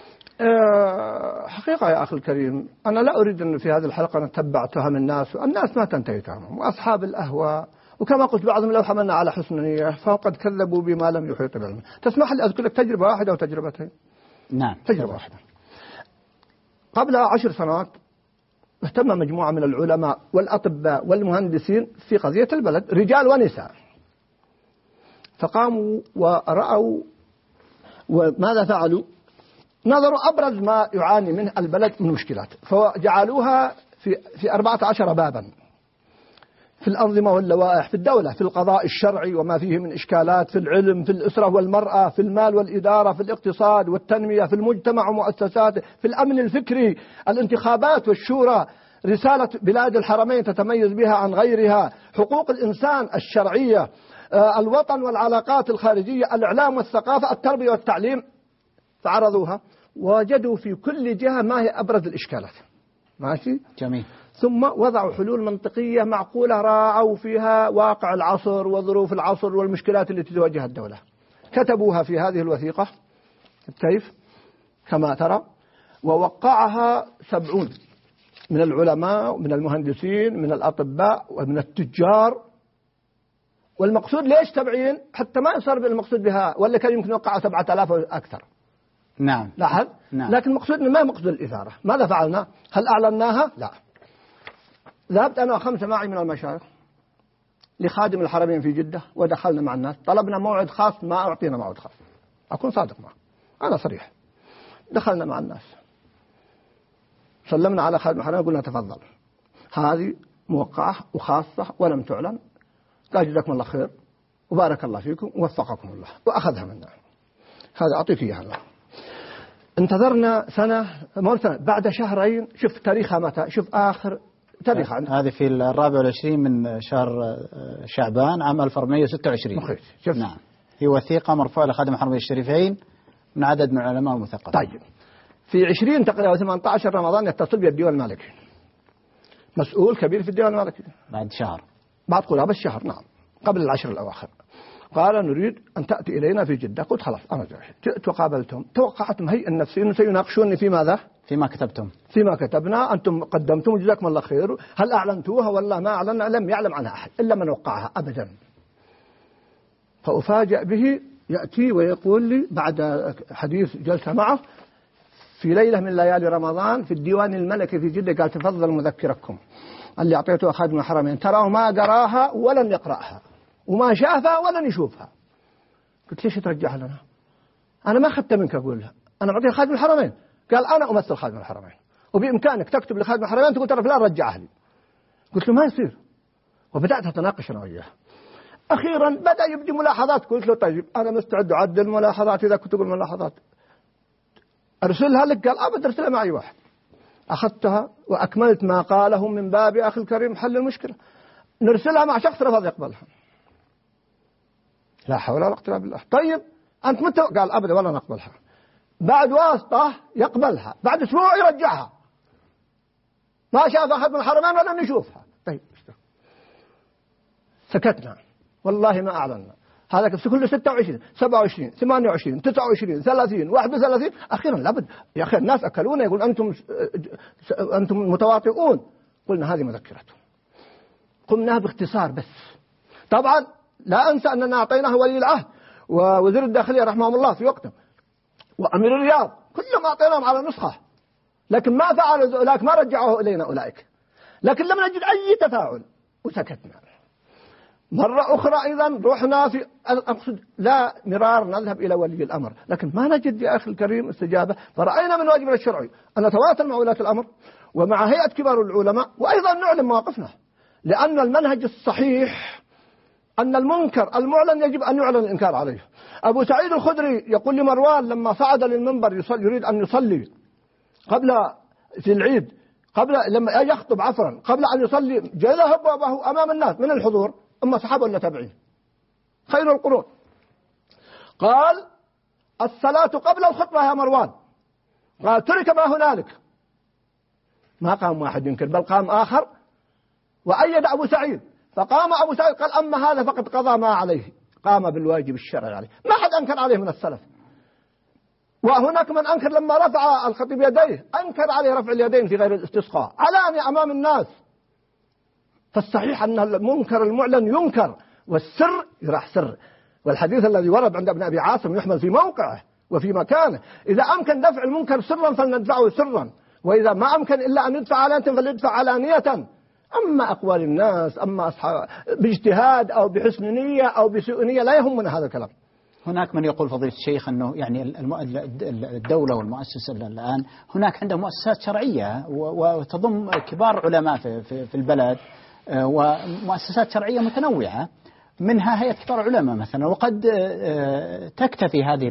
حقيقة يا أخي الكريم، أنا لا أريد أن في هذه الحلقة نتبع تهم الناس، الناس ما تنتهي تهمهم، وأصحاب الأهواء، وكما قلت بعضهم لو حملنا على حسن نية فقد كذبوا بما لم يحيط بعلمه. تسمح لي أذكر لك تجربة واحدة أو تجربتين؟ نعم، تجربة واحدة. قبل عشر سنوات اهتم مجموعة من العلماء والأطباء والمهندسين في قضية البلد، رجال ونساء، فقاموا ورأوا وماذا فعلوا؟ نظروا أبرز ما يعاني منه البلد من مشكلات، فجعلوها في في أربعة عشر بابا في الأنظمة واللوائح في الدولة، في القضاء الشرعي وما فيه من إشكالات، في العلم، في الأسرة والمرأة، في المال والإدارة، في الاقتصاد والتنمية، في المجتمع ومؤسساته، في الأمن الفكري، الانتخابات والشورى، رسالة بلاد الحرمين تتميز بها عن غيرها، حقوق الإنسان الشرعية، الوطن والعلاقات الخارجية، الإعلام والثقافة، التربية والتعليم. فعرضوها ووجدوا في كل جهة ما هي أبرز الإشكالات. ماشي؟ جميل. ثم وضعوا حلول منطقية معقولة راعوا فيها واقع العصر وظروف العصر والمشكلات التي تواجه الدولة. كتبوها في هذه الوثيقة كيف كما ترى، ووقعها سبعون من العلماء من المهندسين من الأطباء ومن التجار. والمقصود ليش سبعين؟ حتى ما يصير بالمقصود بها، ولا كان يمكن يوقعها سبعة آلاف أو أكثر. نعم. لاحظ. نعم. لكن المقصود ما مقصود الإثارة. ماذا فعلنا؟ هل أعلناها؟ لا. ذهبت أنا وخمسة معي من المشايخ لخادم الحرمين في جدة ودخلنا مع الناس، طلبنا موعد خاص، ما أعطينا موعد خاص، أكون صادق معه، أنا صريح. دخلنا مع الناس، سلمنا على خادم الحرمين قلنا تفضل، هذه موقعة وخاصة ولم تعلن، قال جزاكم الله خير وبارك الله فيكم ووفقكم الله، وأخذها منا. هذا أعطيك إياها الله. انتظرنا سنة مو سنة، بعد شهرين شوف تاريخها متى، شوف آخر تاريخ عنه. هذه في الرابع والعشرين من شهر شعبان عام ألف وأربعمائة وستة وعشرين. مخيف. شوف. نعم. هي وثيقة مرفوعة لخادم الحرمين الشريفين من عدد من العلماء المثقفين. طيب. في عشرين تقريبا ثمانية عشر رمضان يتصل بي الديوان المالكي، مسؤول كبير في الديوان المالكي. بعد شهر. بعد قرابة الشهر، نعم، قبل العشر الأواخر. قال نريد أن تأتي إلينا في جدة. قلت خلاص أنا جاي. جئت وقابلتهم، توقعتهم هيئة النفسيين سيناقشوني في ماذا؟ فيما كتبتم. فيما كتبنا، أنتم قدمتم جزاكم الله خير، هل أعلنتوها ولا ما أعلنا؟ لم يعلم عنها أحد إلا من وقعها أبدا. فأفاجأ به يأتي ويقول لي بعد حديث جلسة معه في ليلة من ليالي رمضان في الديوان الملكي في جدة، قال تفضل مذكركم اللي أعطيته خادم الحرمين، تراه ما قراها ولن يقرأها وما شافها ولن يشوفها. قلت ليش ترجعها لنا؟ أنا ما أخذت منك أقولها، أنا أعطيها خادم الحرمين. قال أنا أمثل خادم الحرمين وبإمكانك تكتب لخادم الحرمين تقول ترى فلان رجعها لي. قلت له ما يصير، وبدأت أتناقش أنا وياه. أخيرا بدأ يبدي ملاحظات، قلت له طيب أنا مستعد أعدل ملاحظات إذا كنت تقول ملاحظات أرسلها لك. قال أبد أرسلها مع أي واحد. أخذتها وأكملت ما قاله من باب أخي الكريم حل المشكلة، نرسلها مع شخص رفض يقبلها. لا حول ولا قوة إلا بالله. طيب أنت متى؟ قال أبدا ولا نقبلها. بعد واسطة يقبلها، بعد أسبوع يرجعها، ما شاف أحد من الحرمين ولا نشوفها. طيب سكتنا والله ما أعلنا. هذا في كل ستة وعشرين سبعة وعشرين ثمانية وعشرين تسعة وعشرين ثلاثين واحد وثلاثين أخيرا لابد يا أخي الناس أكلونا، يقول أنتم أنتم متواطئون. قلنا هذه مذكرته، قمنا باختصار بس. طبعا لا أنسى أننا أعطيناه ولي العهد ووزير الداخلية رحمه الله في وقته وأمير الرياض، كلهم أعطيناهم على نسخة، لكن ما فعلوا أولئك، ما رجعوه إلينا أولئك، لكن لم نجد أي تفاعل وسكتنا. مرة أخرى أيضا رحنا في أقصد لا مرار نذهب إلى ولي الأمر، لكن ما نجد يا أخي الكريم استجابة. فرأينا من واجبنا الشرعي أن نتواصل مع ولاة الأمر ومع هيئة كبار العلماء، وأيضا نعلم مواقفنا، لأن المنهج الصحيح أن المنكر المعلن يجب أن يعلن الإنكار عليه. أبو سعيد الخدري يقول لمروان لما صعد للمنبر يصلي يريد أن يصلي قبل في العيد قبل لما يخطب عفوا قبل أن يصلي جاء أبوه أمام الناس من الحضور، أما صحابة ولا تابعين خير القرون، قال الصلاة قبل الخطبة يا مروان، قال ترك ما هنالك، ما قام واحد ينكر بل قام آخر وأيد أبو سعيد، فقام أبو سعيد قال أما هذا فقد قضى ما عليه، قام بالواجب الشرعي عليه، ما حد أنكر عليه من السلف. وهناك من أنكر لما رفع الخطيب يديه، أنكر عليه رفع اليدين في غير الاستسقاء علاني أمام الناس. فالصحيح أن المنكر المعلن ينكر والسر يراح سر. والحديث الذي ورد عند ابن أبي عاصم يحمل في موقعه وفي مكانه، إذا أمكن دفع المنكر سرا فلندفعه سرا، وإذا ما أمكن إلا أن يدفع علانية فليدفع علانية. أما أقوال الناس أما أصحاب باجتهاد أو بحسن نية أو بسوء نية لا يهمنا هذا الكلام. هناك من يقول فضيلة الشيخ أنه يعني الدولة والمؤسسة الآن هناك عندها مؤسسات شرعية وتضم كبار علماء في في البلد ومؤسسات شرعية متنوعة، منها هيئة كبار العلماء مثلا، وقد تكتفي هذه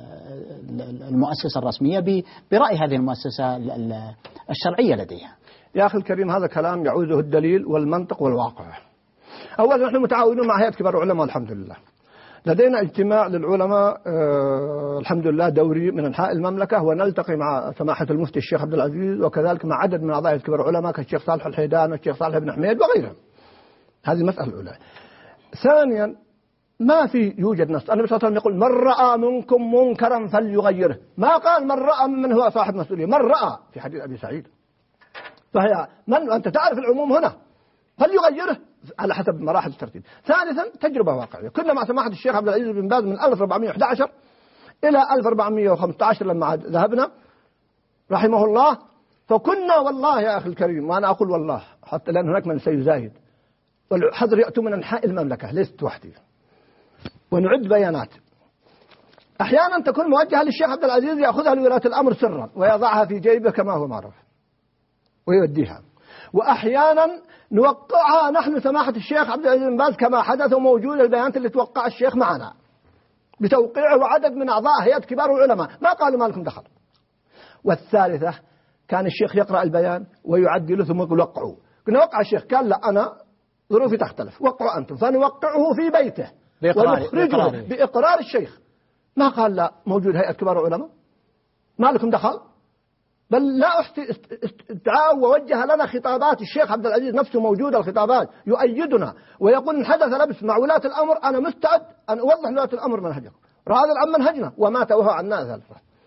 المؤسسة الرسمية برأي هذه المؤسسة الشرعية لديها. يا أخي الكريم هذا كلام يعوزه الدليل والمنطق والواقع. أولا نحن متعاونون مع هيئة كبار العلماء والحمد لله، لدينا اجتماع للعلماء آه الحمد لله دوري من أنحاء المملكة، ونلتقي مع سماحة المفتي الشيخ عبد العزيز وكذلك مع عدد من أعضاء كبار العلماء كالشيخ صالح الحيدان والشيخ صالح بن حميد وغيرهم. هذه المسألة الأولى. ثانيا ما في يوجد نص، النبي صلى الله عليه وسلم يقول من رأى منكم منكرا فليغيره، ما قال من رأى من هو صاحب مسؤولية، من رأى في حديث أبي سعيد. فهي من أنت تعرف العموم هنا فليغيره على حسب مراحل الترتيب. ثالثا تجربة واقعية، كنا مع سماحة الشيخ عبد العزيز بن باز من ألف وأربعمائة وأحد عشر إلى ألف وأربعمائة وخمسة عشر لما ذهبنا رحمه الله، فكنا والله يا أخي الكريم، وأنا أقول والله حتى لأن هناك من سيزايد، والحضر يأتوا من أنحاء المملكة ليست وحدي، ونعد بيانات أحيانا تكون موجهة للشيخ عبد العزيز يأخذها لولاة الأمر سرا ويضعها في جيبه كما هو معروف ويوديها، وأحيانا نوقعها نحن سماحة الشيخ عبد العزيز بن باز كما حدث، وموجود البيانات اللي توقع الشيخ معنا بتوقيعه وعدد من أعضاء هيئة كبار العلماء ما قالوا ما لكم دخل. والثالثة كان الشيخ يقرأ البيان ويعدله ثم يقول وقعوا، قلنا وقع الشيخ، قال لا أنا ظروفي تختلف، وقعوا أنتم، فنوقعه في بيته ونخرجه بإقرار الشيخ. ما قال لا موجود هيئة كبار العلماء ما لكم دخل، بل لا أحتي استدعاء ووجه لنا خطابات الشيخ عبد العزيز نفسه موجودة، الخطابات يؤيدنا ويقول إن حدث لبس مع ولاة الأمر أنا مستعد أن أوضح لولاة الأمر منهجكم، هذا عن منهجنا وما توهى عنا ذلك.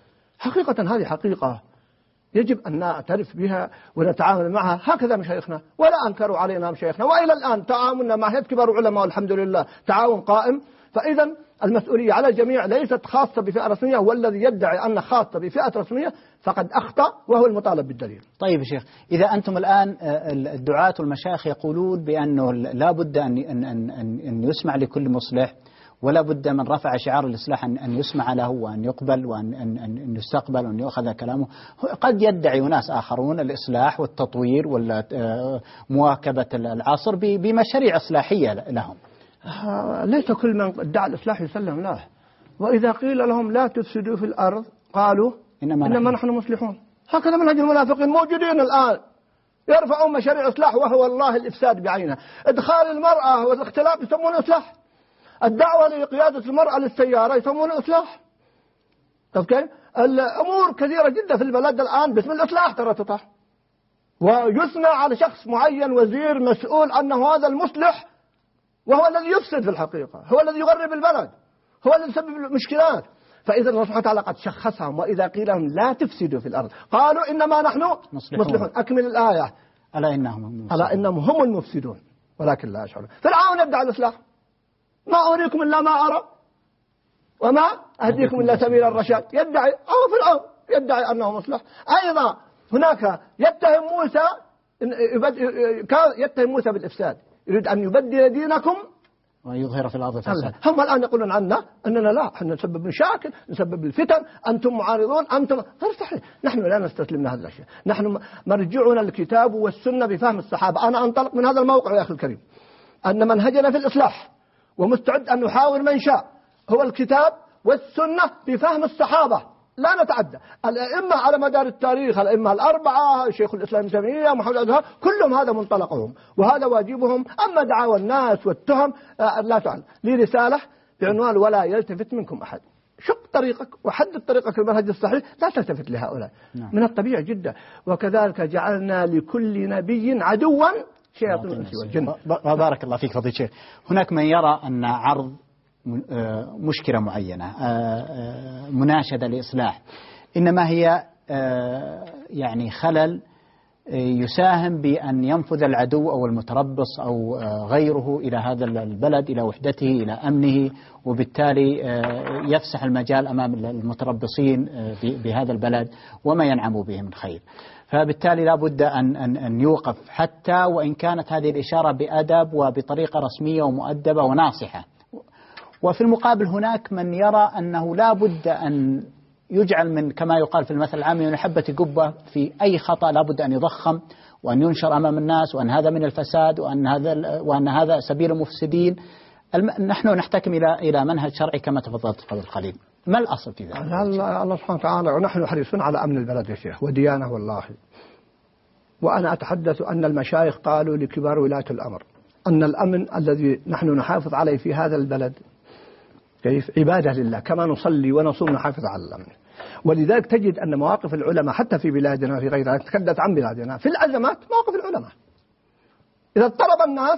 حقيقة هذه حقيقة يجب أن نعترف بها ونتعامل معها، هكذا مشايخنا ولا أنكروا علينا مشايخنا، وإلى الآن تعاوننا مع هيئة كبار العلماء والحمد لله تعاون قائم. فإذا المسؤولية على الجميع ليست خاصة بفئة رسمية، والذي يدعي أن خاصة بفئة رسمية فقد أخطأ وهو المطالب بالدليل. طيب يا شيخ، إذا أنتم الآن الدعاة والمشايخ يقولون بأنه لا بد أن أن أن أن يسمع لكل مصلح، ولا بد من رفع شعار الإصلاح أن أن يسمع له وأن يقبل وأن أن أن يستقبل وأن يؤخذ كلامه، قد يدعي ناس آخرون الإصلاح والتطوير ومواكبة العصر بمشاريع إصلاحية لهم. ليس كل من ادعى الإصلاح يسلم له، وإذا قيل لهم لا تفسدوا في الأرض قالوا إنما, إنما نحن مصلحون. هكذا منهج المنافقين موجودين الآن، يرفعون مشاريع إصلاح وهو والله الإفساد بعينه. إدخال المرأة والاختلاف يسمونه إصلاح، الدعوة لقيادة المرأة للسيارة يسمونه إصلاح. طيب كيف؟ الأمور كثيرة جدا في البلد الآن باسم الإصلاح ترى تطاح، ويثنى على شخص معين وزير مسؤول أنه هذا المصلح، وهو الذي يفسد في الحقيقة، هو الذي يغرب البلد، هو الذي يسبب المشكلات. فإذا الله سبحانه وتعالى قد شخصهم، وإذا قيل لهم لا تفسدوا في الأرض قالوا إنما نحن مصلحون, مصلحون. أكمل الآية ألا إنهم ألا إنهم هم المفسدون ولكن لا يشعرون. فرعون يدعي الإصلاح، ما أريكم إلا ما أرى وما أهديكم إلا سبيل الرشاد، يدعي أو فرعون يدعي أنه مصلح. أيضا هناك يتهم موسى يتهم موسى بالإفساد، يريد أن يبدل دينكم ويظهر في الأرض فساد. هم الآن يقولون عنا أننا لا، احنا نسبب مشاكل، نسبب الفتن، أنتم معارضون، أنتم غير صحيح. نحن لا نستسلم لهذه الأشياء، نحن مرجعنا الكتاب والسنة بفهم الصحابة. أنا أنطلق من هذا الموقع يا أخي الكريم أن منهجنا في الإصلاح ومستعد أن نحاور من شاء هو الكتاب والسنة بفهم الصحابة، لا نتعدى. الأئمة على مدار التاريخ، الأئمة الأربعة، شيخ الإسلام ابن تيمية، محمد بن عبد كلهم هذا منطلقهم وهذا واجبهم. أما دعاوى الناس والتهم لا تعلم. لي رسالة بعنوان ولا يلتفت منكم أحد، شق طريقك وحدد طريقك المنهج الصحيح، لا تلتفت لهؤلاء. نعم. من الطبيعي جدا. وكذلك جعلنا لكل نبي عدوا شياطين الإنس والجن. بارك الله فيك فضيلة الشيخ. هناك من يرى أن عرض مشكلة معينة، مناشدة لإصلاح، إنما هي يعني خلل يساهم بأن ينفذ العدو أو المتربص أو غيره إلى هذا البلد، إلى وحدته، إلى أمنه، وبالتالي يفسح المجال أمام المتربصين بهذا البلد وما ينعم به من خير. فبالتالي لا بد أن, أن, أن يوقف، حتى وإن كانت هذه الإشارة بأدب وبطريقة رسمية ومؤدبة وناصحة. وفي المقابل هناك من يرى أنه لا بد أن يجعل من كما يقال في المثل العامي من حبة قبة، في أي خطأ لا بد أن يضخم وأن ينشر أمام الناس، وأن هذا من الفساد، وأن هذا وأن هذا سبيل المفسدين. نحن نحتكم إلى إلى منهج شرعي كما تفضلت قبل قليل. ما الأصل في ذلك؟ الله سبحانه وتعالى، ونحن حريصون على أمن البلد يا شيخ وديانة والله. وأنا أتحدث أن المشايخ قالوا لكبار ولاة الأمر أن الأمن الذي نحن نحافظ عليه في هذا البلد كيف عبادة لله، كما نصلي ونصوم نحافظ على الأمن. ولذلك تجد أن مواقف العلماء حتى في بلادنا في غيرها، تحدث عن بلادنا في الأزمات مواقف العلماء. إذا اضطرب الناس،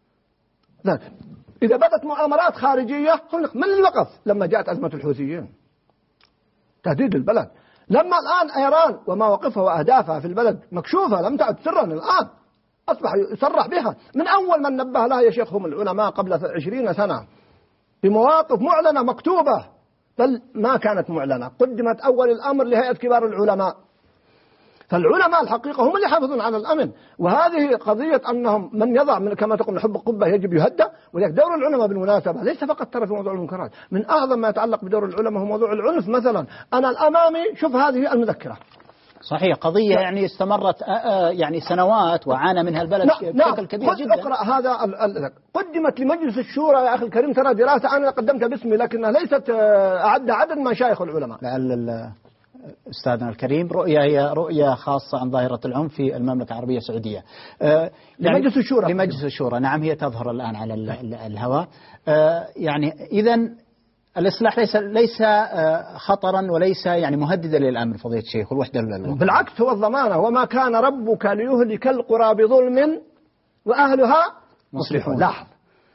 إذا بدت مؤامرات خارجية، من اللي وقف لما جاءت أزمة الحوثيين؟ تهديد البلد. لما الآن إيران ومواقفها وأهدافها في البلد مكشوفة، لم تعد سرا، الآن أصبح يصرح بها. من أول من نبه لها يا شيخ هم العلماء قبل عشرين سنة بمواقف معلنة مكتوبة، بل ما كانت معلنة، قدمت أول الأمر لهيئة كبار العلماء. فالعلماء الحقيقة هم اللي يحافظون على الأمن. وهذه قضية أنهم من يضع من كما تقول حب القبة يجب يهدى. ولذلك دور العلماء بالمناسبة ليس فقط ترى في موضوع المنكرات، من أعظم ما يتعلق بدور العلماء هو موضوع العنف. مثلا أنا الأمامي شوف هذه المذكرة، صحيح، قضية نعم. يعني استمرت يعني سنوات وعانى منها البلد بشكل نعم. كبير جدا. اقرأ هذا ال ال قدمت لمجلس الشورى يا أخي الكريم، ترى دراسة أنا قدمتها باسمي لكنها ليست أعد عدد مشايخ العلماء. لعل أستاذنا الكريم رؤية هي رؤية خاصة عن ظاهرة العنف في المملكة العربية السعودية. يعني لمجلس الشورى. لمجلس الشورى نعم، هي تظهر الآن على الهواء. يعني إذن الإصلاح ليس ليس خطرا وليس يعني مهددا للأمن فضيلة الشيخ والوحدة الوطنية. بالعكس هو الضمانة. وما كان ربك ليهلك القرى بظلم وأهلها مصلحون. لاحظ،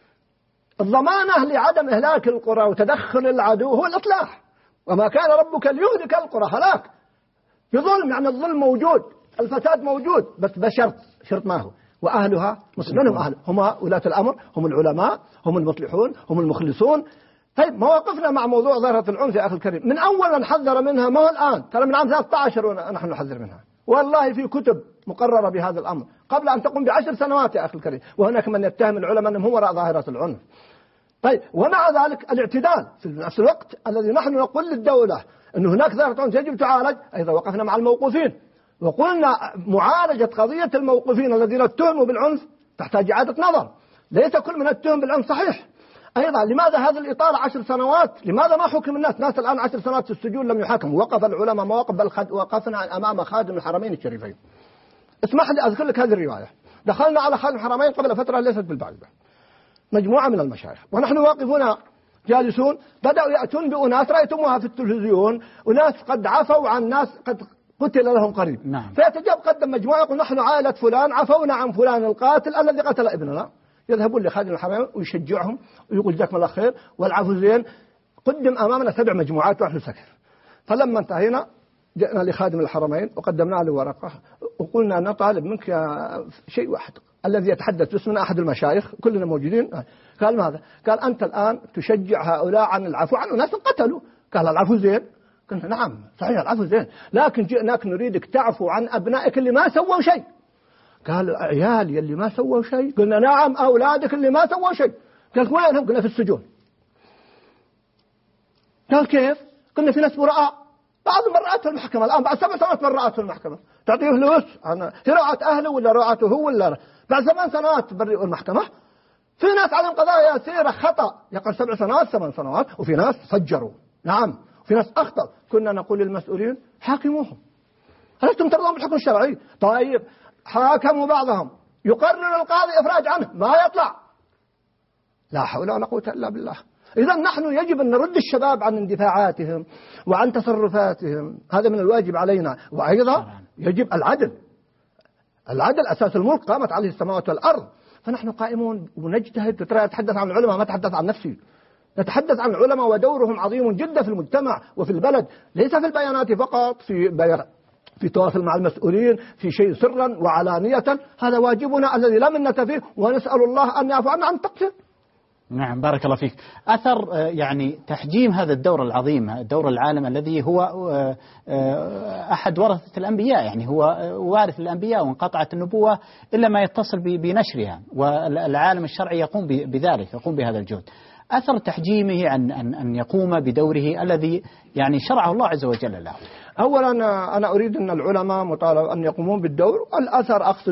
الضمانة لعدم إهلاك القرى وتدخل العدو هو الإصلاح. وما كان ربك ليهلك القرى هلاك بظلم، يعني الظلم موجود، الفساد موجود، بس بشرط، شرط ما هو وأهلها مصلحون. أهل هم ولاة الأمر، هم العلماء، هم المصلحون، هم المخلصون. طيب مواقفنا مع موضوع ظاهرة العنف يا أخي الكريم من أول من حذر منها، ما هو الآن، ترى من عام ثلاثة عشر ونحن نحذر منها. والله في كتب مقررة بهذا الأمر قبل أن تقوم بعشر سنوات يا أخي الكريم. وهناك من يتهم العلماء أنهم هم وراء ظاهرة العنف. طيب ومع ذلك الاعتدال في نفس الوقت الذي نحن نقول للدولة أن هناك ظاهرة عنف يجب تعالج، أيضا وقفنا مع الموقوفين وقلنا معالجة قضية الموقوفين الذين اتهموا بالعنف تحتاج إعادة نظر. ليس كل من اتهم بالعنف صحيح. أيضا لماذا هذا الإطالة عشر سنوات؟ لماذا ما حكم الناس؟ ناس الآن عشر سنوات في السجون لم يحاكموا. وقف العلماء مواقف، بل وقفنا أمام خادم الحرمين الشريفين. اسمح لي أذكر لك هذه الرواية. دخلنا على خادم الحرمين قبل فترة ليست بالبعيدة، مجموعة من المشايخ ونحن واقفون جالسون، بدأوا يأتون بأناس رأيتموها في التلفزيون، وناس قد عفوا عن ناس قد قتل لهم قريب. نعم. فيتجاب قدم مجموعة يقول نحن عائلة فلان عفونا عن فلان القاتل الذي قتل ابننا. يذهبون لخادم الحرمين ويشجعهم ويقول جزاكم الله خير والعفو زين. قدم أمامنا سبع مجموعات ونحن سكر. فلما انتهينا جئنا لخادم الحرمين وقدمنا له ورقة وقلنا نطالب منك شيء واحد، الذي يتحدث باسمنا أحد المشايخ كلنا موجودين. قال ماذا؟ قال أنت الآن تشجع هؤلاء عن العفو عن ناس قتلوا. قال العفو زين. قلنا نعم صحيح العفو زين، لكن جئناك نريدك تعفو عن أبنائك اللي ما سووا شيء. قال عيالي اللي ما سووا شيء. قلنا نعم أولادك اللي ما سووا شيء. قال وينهم؟ قلنا في السجون. قال كيف؟ قلنا في ناس براء، بعضهم رأته المحكمة الآن بعد سبع سنوات من رأته المحكمة تعطيه فلوس عن رعاة أهله ولا رعاته هو ولا بعد ثمان سنوات برئوا المحكمة. في ناس عليهم قضايا يسيرة خطأ يقل سبع سنوات ثمان سنوات، وفي ناس فجروا نعم، وفي ناس أخطأ. كنا نقول للمسؤولين حاكموهم، ألستم ترضون بالحكم الشرعي؟ طيب حاكموا بعضهم، يقرر القاضي إفراج عنه ما يطلع. لا حول ولا قوة إلا بالله. إذا نحن يجب أن نرد الشباب عن اندفاعاتهم وعن تصرفاتهم، هذا من الواجب علينا. وأيضا يجب العدل. العدل أساس الملك، قامت عليه السماوات والأرض. فنحن قائمون ونجتهد. ترى أتحدث عن العلماء ما أتحدث عن نفسي، نتحدث عن العلماء ودورهم عظيم جدا في المجتمع وفي البلد، ليس في البيانات فقط، في بيان في تواصل مع المسؤولين، في شيء سرا وعلانية. هذا واجبنا الذي لا منة فيه، ونسأل الله أن يعفو عنا عن التقصير. نعم بارك الله فيك. أثر يعني تحجيم هذا الدور العظيم، الدور العالم الذي هو أحد ورثة الأنبياء، يعني هو وارث الأنبياء، وانقطعت النبوة إلا ما يتصل بنشرها، والعالم الشرعي يقوم بذلك، يقوم بهذا الجهد. أثر تحجيمه عن أن أن يقوم بدوره الذي يعني شرعه الله عز وجل له. أولا أنا أريد أن العلماء مطالب أن يقومون بالدور. الأثر أقصد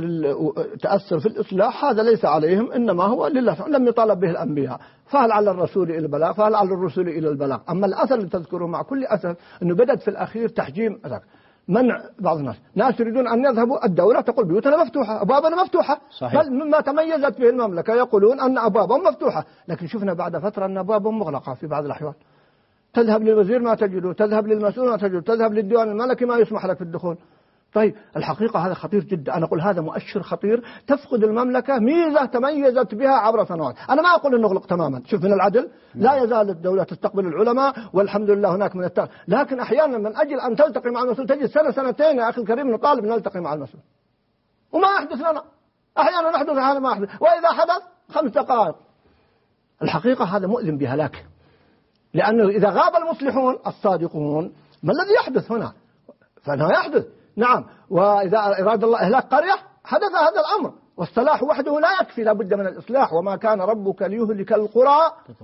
تأثر في الإصلاح هذا ليس عليهم، إنما هو لله، لم يطالب به الأنبياء، فهل على الرسول إلى البلاغ، فهل على الرسول إلى البلاغ. أما الأثر اللي تذكره مع كل أثر أنه بدأت في الأخير تحجيم أثر. منع بعض الناس، ناس يريدون أن يذهبوا، الدولة تقول بيوتنا مفتوحة، أبوابنا مفتوحة. صحيح. بل مما تميزت به المملكة يقولون أن أبوابهم مفتوحة، لكن شفنا بعد فترة أن أبوابهم مغلقة في بعض الأحوال. تذهب للوزير ما تجده، تذهب للمسؤول ما تجده، تذهب للديوان الملكي ما يسمح لك في الدخول. طيب الحقيقة هذا خطير جدا. أنا أقول هذا مؤشر خطير، تفقد المملكة ميزة تميزت بها عبر سنوات. أنا ما أقول أن نغلق تماما، شوف من العدل لا يزال الدولة تستقبل العلماء والحمد لله هناك من التالي، لكن أحيانا من أجل أن تلتقي مع المسؤول تجد سنة سنتين يا أخي الكريم نطالب نلتقي مع المسؤول وما يحدث لنا. أحيانا نحدث هذا ما يحدث، وإذا حدث خمس دقائق. الحقيقة هذا مؤلم بهلاك، لأنه إذا غاب المصلحون الصادقون ما الذي يحدث هنا؟ فأنه يحدث نعم. وإذا أراد الله إهلاك قرية حدث هذا الأمر. والصلاح وحده لا يكفي، لا بد من الإصلاح. وما كان ربك ليهلك القرى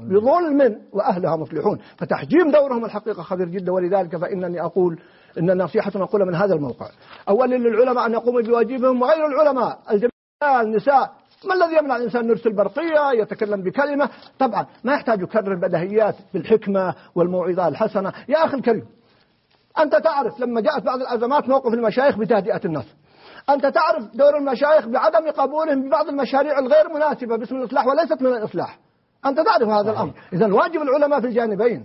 بظلم وأهلها مصلحون. فتحجيم دورهم الحقيقة خطير جدا. ولذلك فإنني أقول إن نصيحة نقول من هذا الموقع أولا للعلماء أن يقوموا بواجبهم، وغير العلماء الجميع النساء. ما الذي يمنع الإنسان يرسل برقية يتكلم بكلمة؟ طبعا ما يحتاج يكرر بدهيات بالحكمة والموعظة الحسنة. يا أخي الكريم أنت تعرف لما جاءت بعض الأزمات موقف المشايخ بتهدئة الناس. أنت تعرف دور المشايخ بعدم قبولهم ببعض المشاريع الغير مناسبة باسم الإصلاح وليست من الإصلاح. أنت تعرف هذا الأمر. إذن واجب العلماء في الجانبين،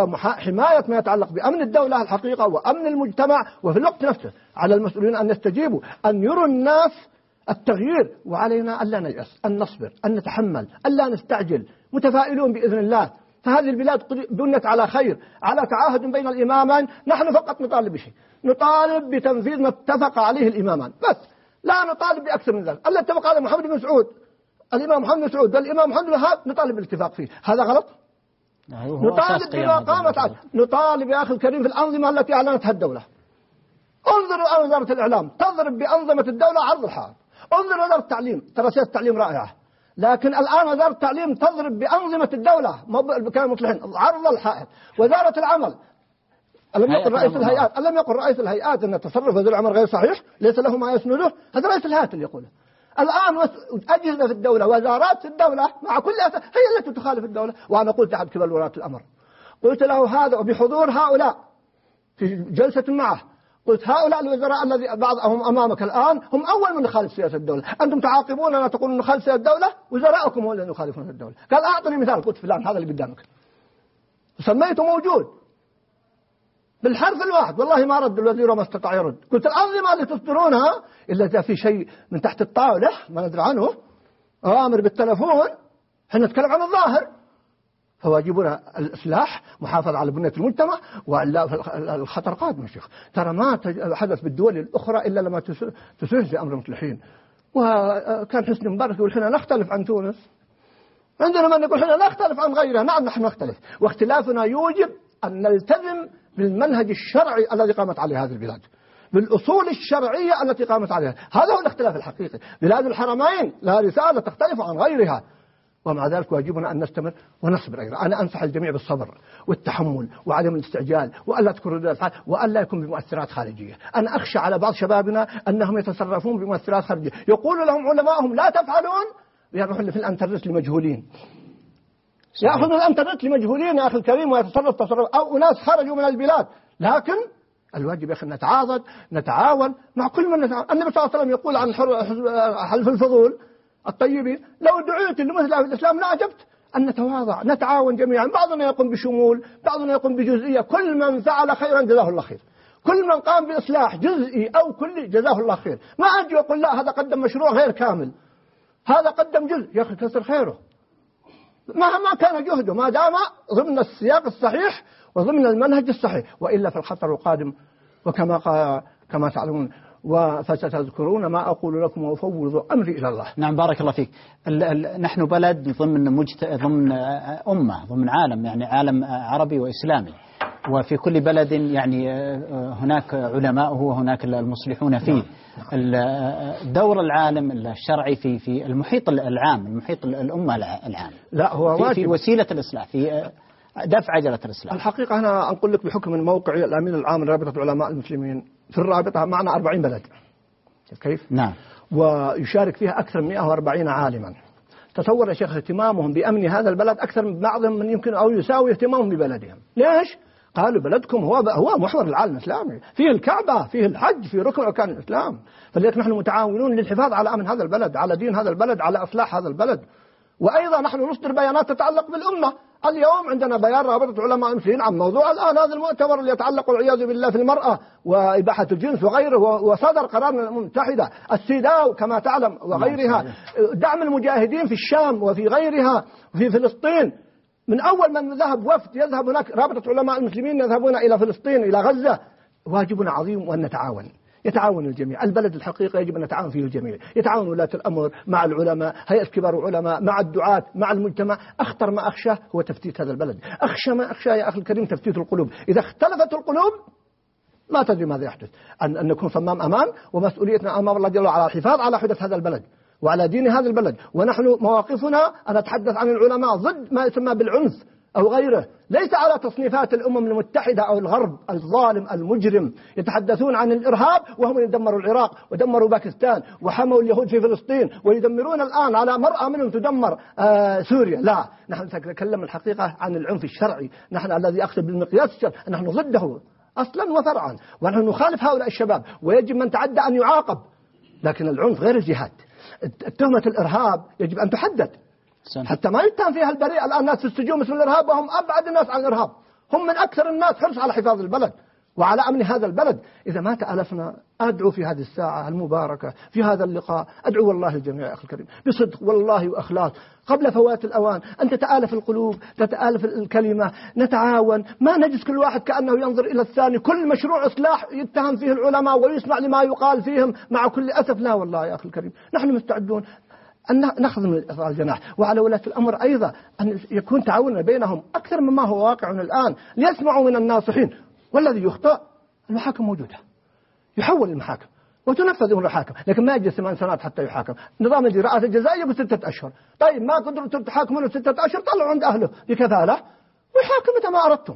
وحماية ما يتعلق بأمن الدولة الحقيقة وأمن المجتمع، وفي الوقت نفسه على المسؤولين أن يستجيبوا، أن يروا الناس التغيير. وعلينا ألا نيأس، أن نصبر، أن نتحمل، ألا نستعجل، متفائلون بإذن الله. فهذه البلاد بنت على خير، على تعاهد بين الإمامين. نحن فقط نطالب بشيء، نطالب بتنفيذ ما اتفق عليه الإمامان بس، لا نطالب بأكثر من ذلك. الله اتفق على محمد بن سعود، الإمام محمد بن سعود والإمام محمد بن وهاب، نطالب بالاتفاق فيه. هذا غلط؟ نطالب بما قامت عليه. نطالب يا أخي الكريم في الأنظمة التي أعلنتها الدولة. انظروا وزارة الإعلام تضرب بأنظمة الدولة عرض الحائط. انظر وزارة التعليم، ترى سياسة التعليم رائعة، لكن الآن وزارة التعليم تضرب بأنظمة الدولة كانوا مصلحين عرض الحائط. وزارة العمل ألم يقل رئيس الهيئات ألم يقل رئيس الهيئات أن تصرف وزير العمل غير صحيح، ليس له ما يسنده؟ هذا رئيس الهيئات اللي يقوله. الآن أجهزة في الدولة، وزارات في الدولة مع كل أسف هي التي تخالف الدولة. وأنا قلت أحد كبار ولاة الأمر، قلت له هذا وبحضور هؤلاء في جلسة معه، قلت هؤلاء الوزراء الذي بعضهم أمامك الآن هم أول من يخالف سياسة الدولة. أنتم تعاقبوننا تقولون نخالف سياسة الدولة، وزراءكم هم الذين يخالفون الدولة. قال أعطني مثال، قلت فلان هذا اللي قدامك، سميته موجود بالحرف الواحد، والله ما رد الوزير وما استطاع يرد. قلت الأنظمة اللي تصدرونها إلا إذا في شيء من تحت الطاولة ما ندري عنه، أوامر بالتلفون، احنا نتكلم عن الظاهر. فواجبنا الإصلاح، محافظة على بنية المجتمع، وإلا الخطر قادم يا شيخ. ترى ما حدث بالدول الأخرى إلا لما تسهل في أمر المصلحين. وكان حسني مبارك يقول حنا نختلف عن تونس، عندنا من يقول حنا نختلف عن غيرها. نعم نحن نختلف، واختلافنا يوجب أن نلتزم بالمنهج الشرعي الذي قامت عليه هذه البلاد، بالأصول الشرعية التي قامت عليها. هذا هو الاختلاف الحقيقي. بلاد الحرمين لها رسالة تختلف عن غيرها، ومع ذلك واجبنا أن نستمر ونصبر أيضا. أنا أنصح الجميع بالصبر والتحمل وعدم الاستعجال، وألا تكون ردود الأفعال، وألا يكون بمؤثرات خارجية. أنا أخشى على بعض شبابنا أنهم يتصرفون بمؤثرات خارجية، يقول لهم علماءهم لا تفعلون، يروحون في الانترنت لمجهولين، يأخذون الانترنت لمجهولين يا أخي الكريم، ويتصرف تصرف، أو ناس خرجوا من البلاد. لكن الواجب يا أخي نتعاضد نتعاون مع كل من نتعاون. النبي صلى الله عليه وسلم يقول عن حلف الفضول الطيبين لو دعيت لمثلها في الإسلام لأعجبت. أن نتواضع نتعاون جميعا، بعضنا يقوم بشمول، بعضنا يقوم بجزئية، كل من فعل خيرا جزاه الله خير. كل من قام بإصلاح جزئي أو كلي جزاه الله خير. ما أجي أقول لا هذا قدم مشروع غير كامل، هذا قدم جزء، يا أخي كثر خيره مهما كان جهده ما دام ضمن السياق الصحيح وضمن المنهج الصحيح، وإلا فالخطر القادم. وكما قال كما تعلمون فستذكرون ما أقول لكم وأفوض أمري إلى الله. نعم بارك الله فيك. ال ال نحن بلد ضمن مجت... ضمن أمة، ضمن عالم، يعني عالم عربي وإسلامي، وفي كل بلد يعني هناك علماءه وهناك المصلحون فيه. دور العالم الشرعي في في المحيط العام، المحيط الأمة العام، لا هو في, في وسيلة الإصلاح، في دفع عجلة الإصلاح. الحقيقة أنا أقول لك بحكم من موقعي الأمين العام لرابطة علماء المسلمين، في الرابطة معنا أربعين بلد كيف؟ نعم. ويشارك فيها أكثر من مئة وأربعين عالما. تصور يا شيخ اهتمامهم بأمن هذا البلد أكثر من بعضهم من يمكن أو يساوي اهتمامهم ببلدهم. ليش؟ قالوا بلدكم هو هو محور العالم الإسلامي، فيه الكعبة، فيه الحج، فيه ركن أركان الإسلام، فلذلك نحن متعاونون للحفاظ على أمن هذا البلد، على دين هذا البلد، على إصلاح هذا البلد. وأيضا نحن نصدر بيانات تتعلق بالأمة. اليوم عندنا بيان رابطة علماء المسلمين عن موضوع الآن هذا المؤتمر اللي يتعلق والعياذ بالله في المرأة وإباحة الجنس وغيره، وصدر قرار من الأمم المتحدة. السيداو كما تعلم وغيرها، دعم المجاهدين في الشام وفي غيرها وفي فلسطين. من أول من ذهب وفد يذهب هناك رابطة علماء المسلمين يذهبون إلى فلسطين إلى غزة. واجبنا عظيم وأن نتعاون، يتعاون الجميع. البلد الحقيقة يجب أن نتعاون فيه الجميع، يتعاون ولاة الأمر مع العلماء، هيئة كبار العلماء، مع الدعاة، مع المجتمع. أخطر ما أخشاه هو تفتيت هذا البلد، أخشى ما أخشى يا أخي الكريم تفتيت القلوب. إذا اختلفت القلوب ما تدري ماذا يحدث. أن, أن نكون صمام أمان، ومسؤوليتنا أمام الله جل وعلا الحفاظ على حدث هذا البلد وعلى دين هذا البلد. ونحن مواقفنا أن نتحدث عن العلماء ضد ما يسمى بالعنف أو غيره، ليس على تصنيفات الأمم المتحدة أو الغرب الظالم المجرم. يتحدثون عن الإرهاب وهم يدمروا العراق ودمروا باكستان وحموا اليهود في فلسطين، ويدمرون الآن على مرأة منهم تدمر آه سوريا. لا، نحن نتكلم الحقيقة عن العنف الشرعي، نحن الذي أقصد بالمقياس الشرعي نحن ضده أصلا وفرعا، ونحن نخالف هؤلاء الشباب، ويجب من تعدى أن يعاقب. لكن العنف غير الجهاد. تهمة الإرهاب يجب أن تحدد حتى ما يتهم فيها البريء. الآن الناس في السجون مثل الإرهاب وهم أبعد الناس عن الإرهاب، هم من أكثر الناس حرص على حفاظ البلد وعلى أمن هذا البلد. إذا ما تألفنا أدعو في هذه الساعة المباركة في هذا اللقاء، أدعو والله الجميع يا أخي الكريم بصدق والله وأخلاص قبل فوات الأوان أن تتآلف القلوب، تتآلف الكلمة، نتعاون، ما نجلس كل واحد كأنه ينظر إلى الثاني. كل مشروع إصلاح يتهم فيه العلماء ويسمع لما يقال فيهم مع كل أسف. لا والله يا أخي الكريم نحن مستعدون أن نأخذ من الجناح، وعلى ولاة الأمر أيضا أن يكون تعاوننا بينهم أكثر مما هو واقع الآن، ليسمعوا من الناصحين. والذي يخطئ المحاكم موجودة، يحول المحاكم وتنفذ المحاكم، لكن ما يجلس ثمان سنوات حتى يحاكم. نظام الإجراءات الجزائية بستة أشهر. طيب ما قدروا تحاكمونه ستة أشهر، طلعوا عند أهله بكفالة ويحاكم متى ما أردتم.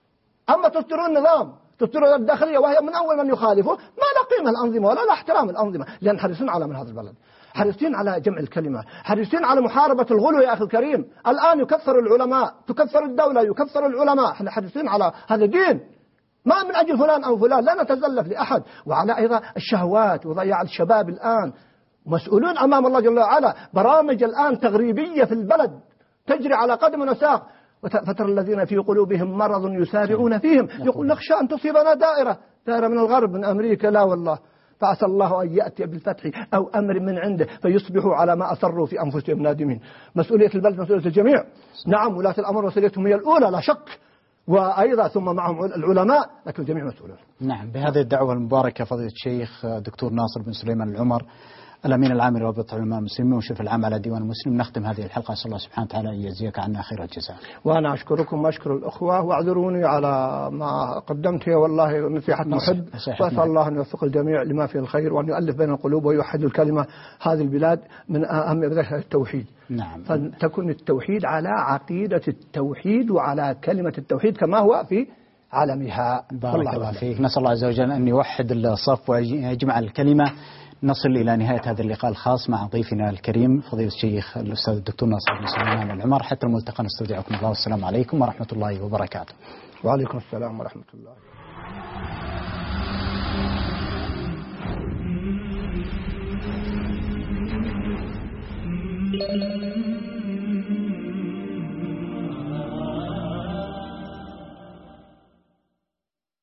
أما تصدرون النظام، تصدرون الداخلية وهي من أول من يخالفه، ما لا قيمة الأنظمة ولا لا احترام الأنظمة، لأن حريصين على من هذا البلد، حريصين على جمع الكلمة، حريصين على محاربة الغلو يا أخي الكريم. الآن يكثر العلماء، تكثر الدولة، يكثر العلماء. احنا حريصين على هذا الدين، ما من أجل فلان أو فلان، لا نتزلف لأحد. وعلى أيضا الشهوات وضياع الشباب الآن مسؤولون أمام الله جل وعلا. برامج الآن تغريبية في البلد تجري على قدم وساق، فترى الذين في قلوبهم مرض يسارعون فيهم، يقول نخشى أن تصيبنا دائرة دائرة من الغرب من أمريكا. لا والله، فعسى الله أن يأتي بالفتح أو أمر من عنده فيصبحوا على ما أصروا في أنفسهم نادمين. مسؤولية البلد مسؤولية الجميع. نعم ولاة الأمر مسؤوليتهم هي الأولى لا شك، وأيضا ثم معهم العلماء، لكن الجميع مسؤولون. نعم. بهذه الدعوة المباركة فضيلة الشيخ دكتور ناصر بن سليمان العمر، الأمين العام لرابطة علماء المسلمين ومشرف العام على ديوان المسلم، نختم هذه الحلقة. أسأل الله سبحانه وتعالى أن يجزيك عنا خير الجزاء. وأنا أشكركم وأشكر الأخوة، واعذروني على ما قدمت، هي والله نصيحة محب، وأسأل الله أن يوفق الجميع لما فيه الخير وأن يؤلف بين القلوب ويوحد الكلمة. هذه البلاد من أهم بذلك التوحيد. نعم. فتكون التوحيد على عقيدة التوحيد وعلى كلمة التوحيد كما هو في عالمها. بارك الله فيك. نسأل الله عز وجل أن يوحد الصف ويجمع الكلمة. نصل إلى نهاية هذا اللقاء الخاص مع ضيفنا الكريم فضيلة الشيخ الأستاذ الدكتور ناصر بن سليمان العمر. حتى الملتقى نستودعكم الله، والسلام عليكم ورحمة الله وبركاته. وعليكم السلام ورحمة الله.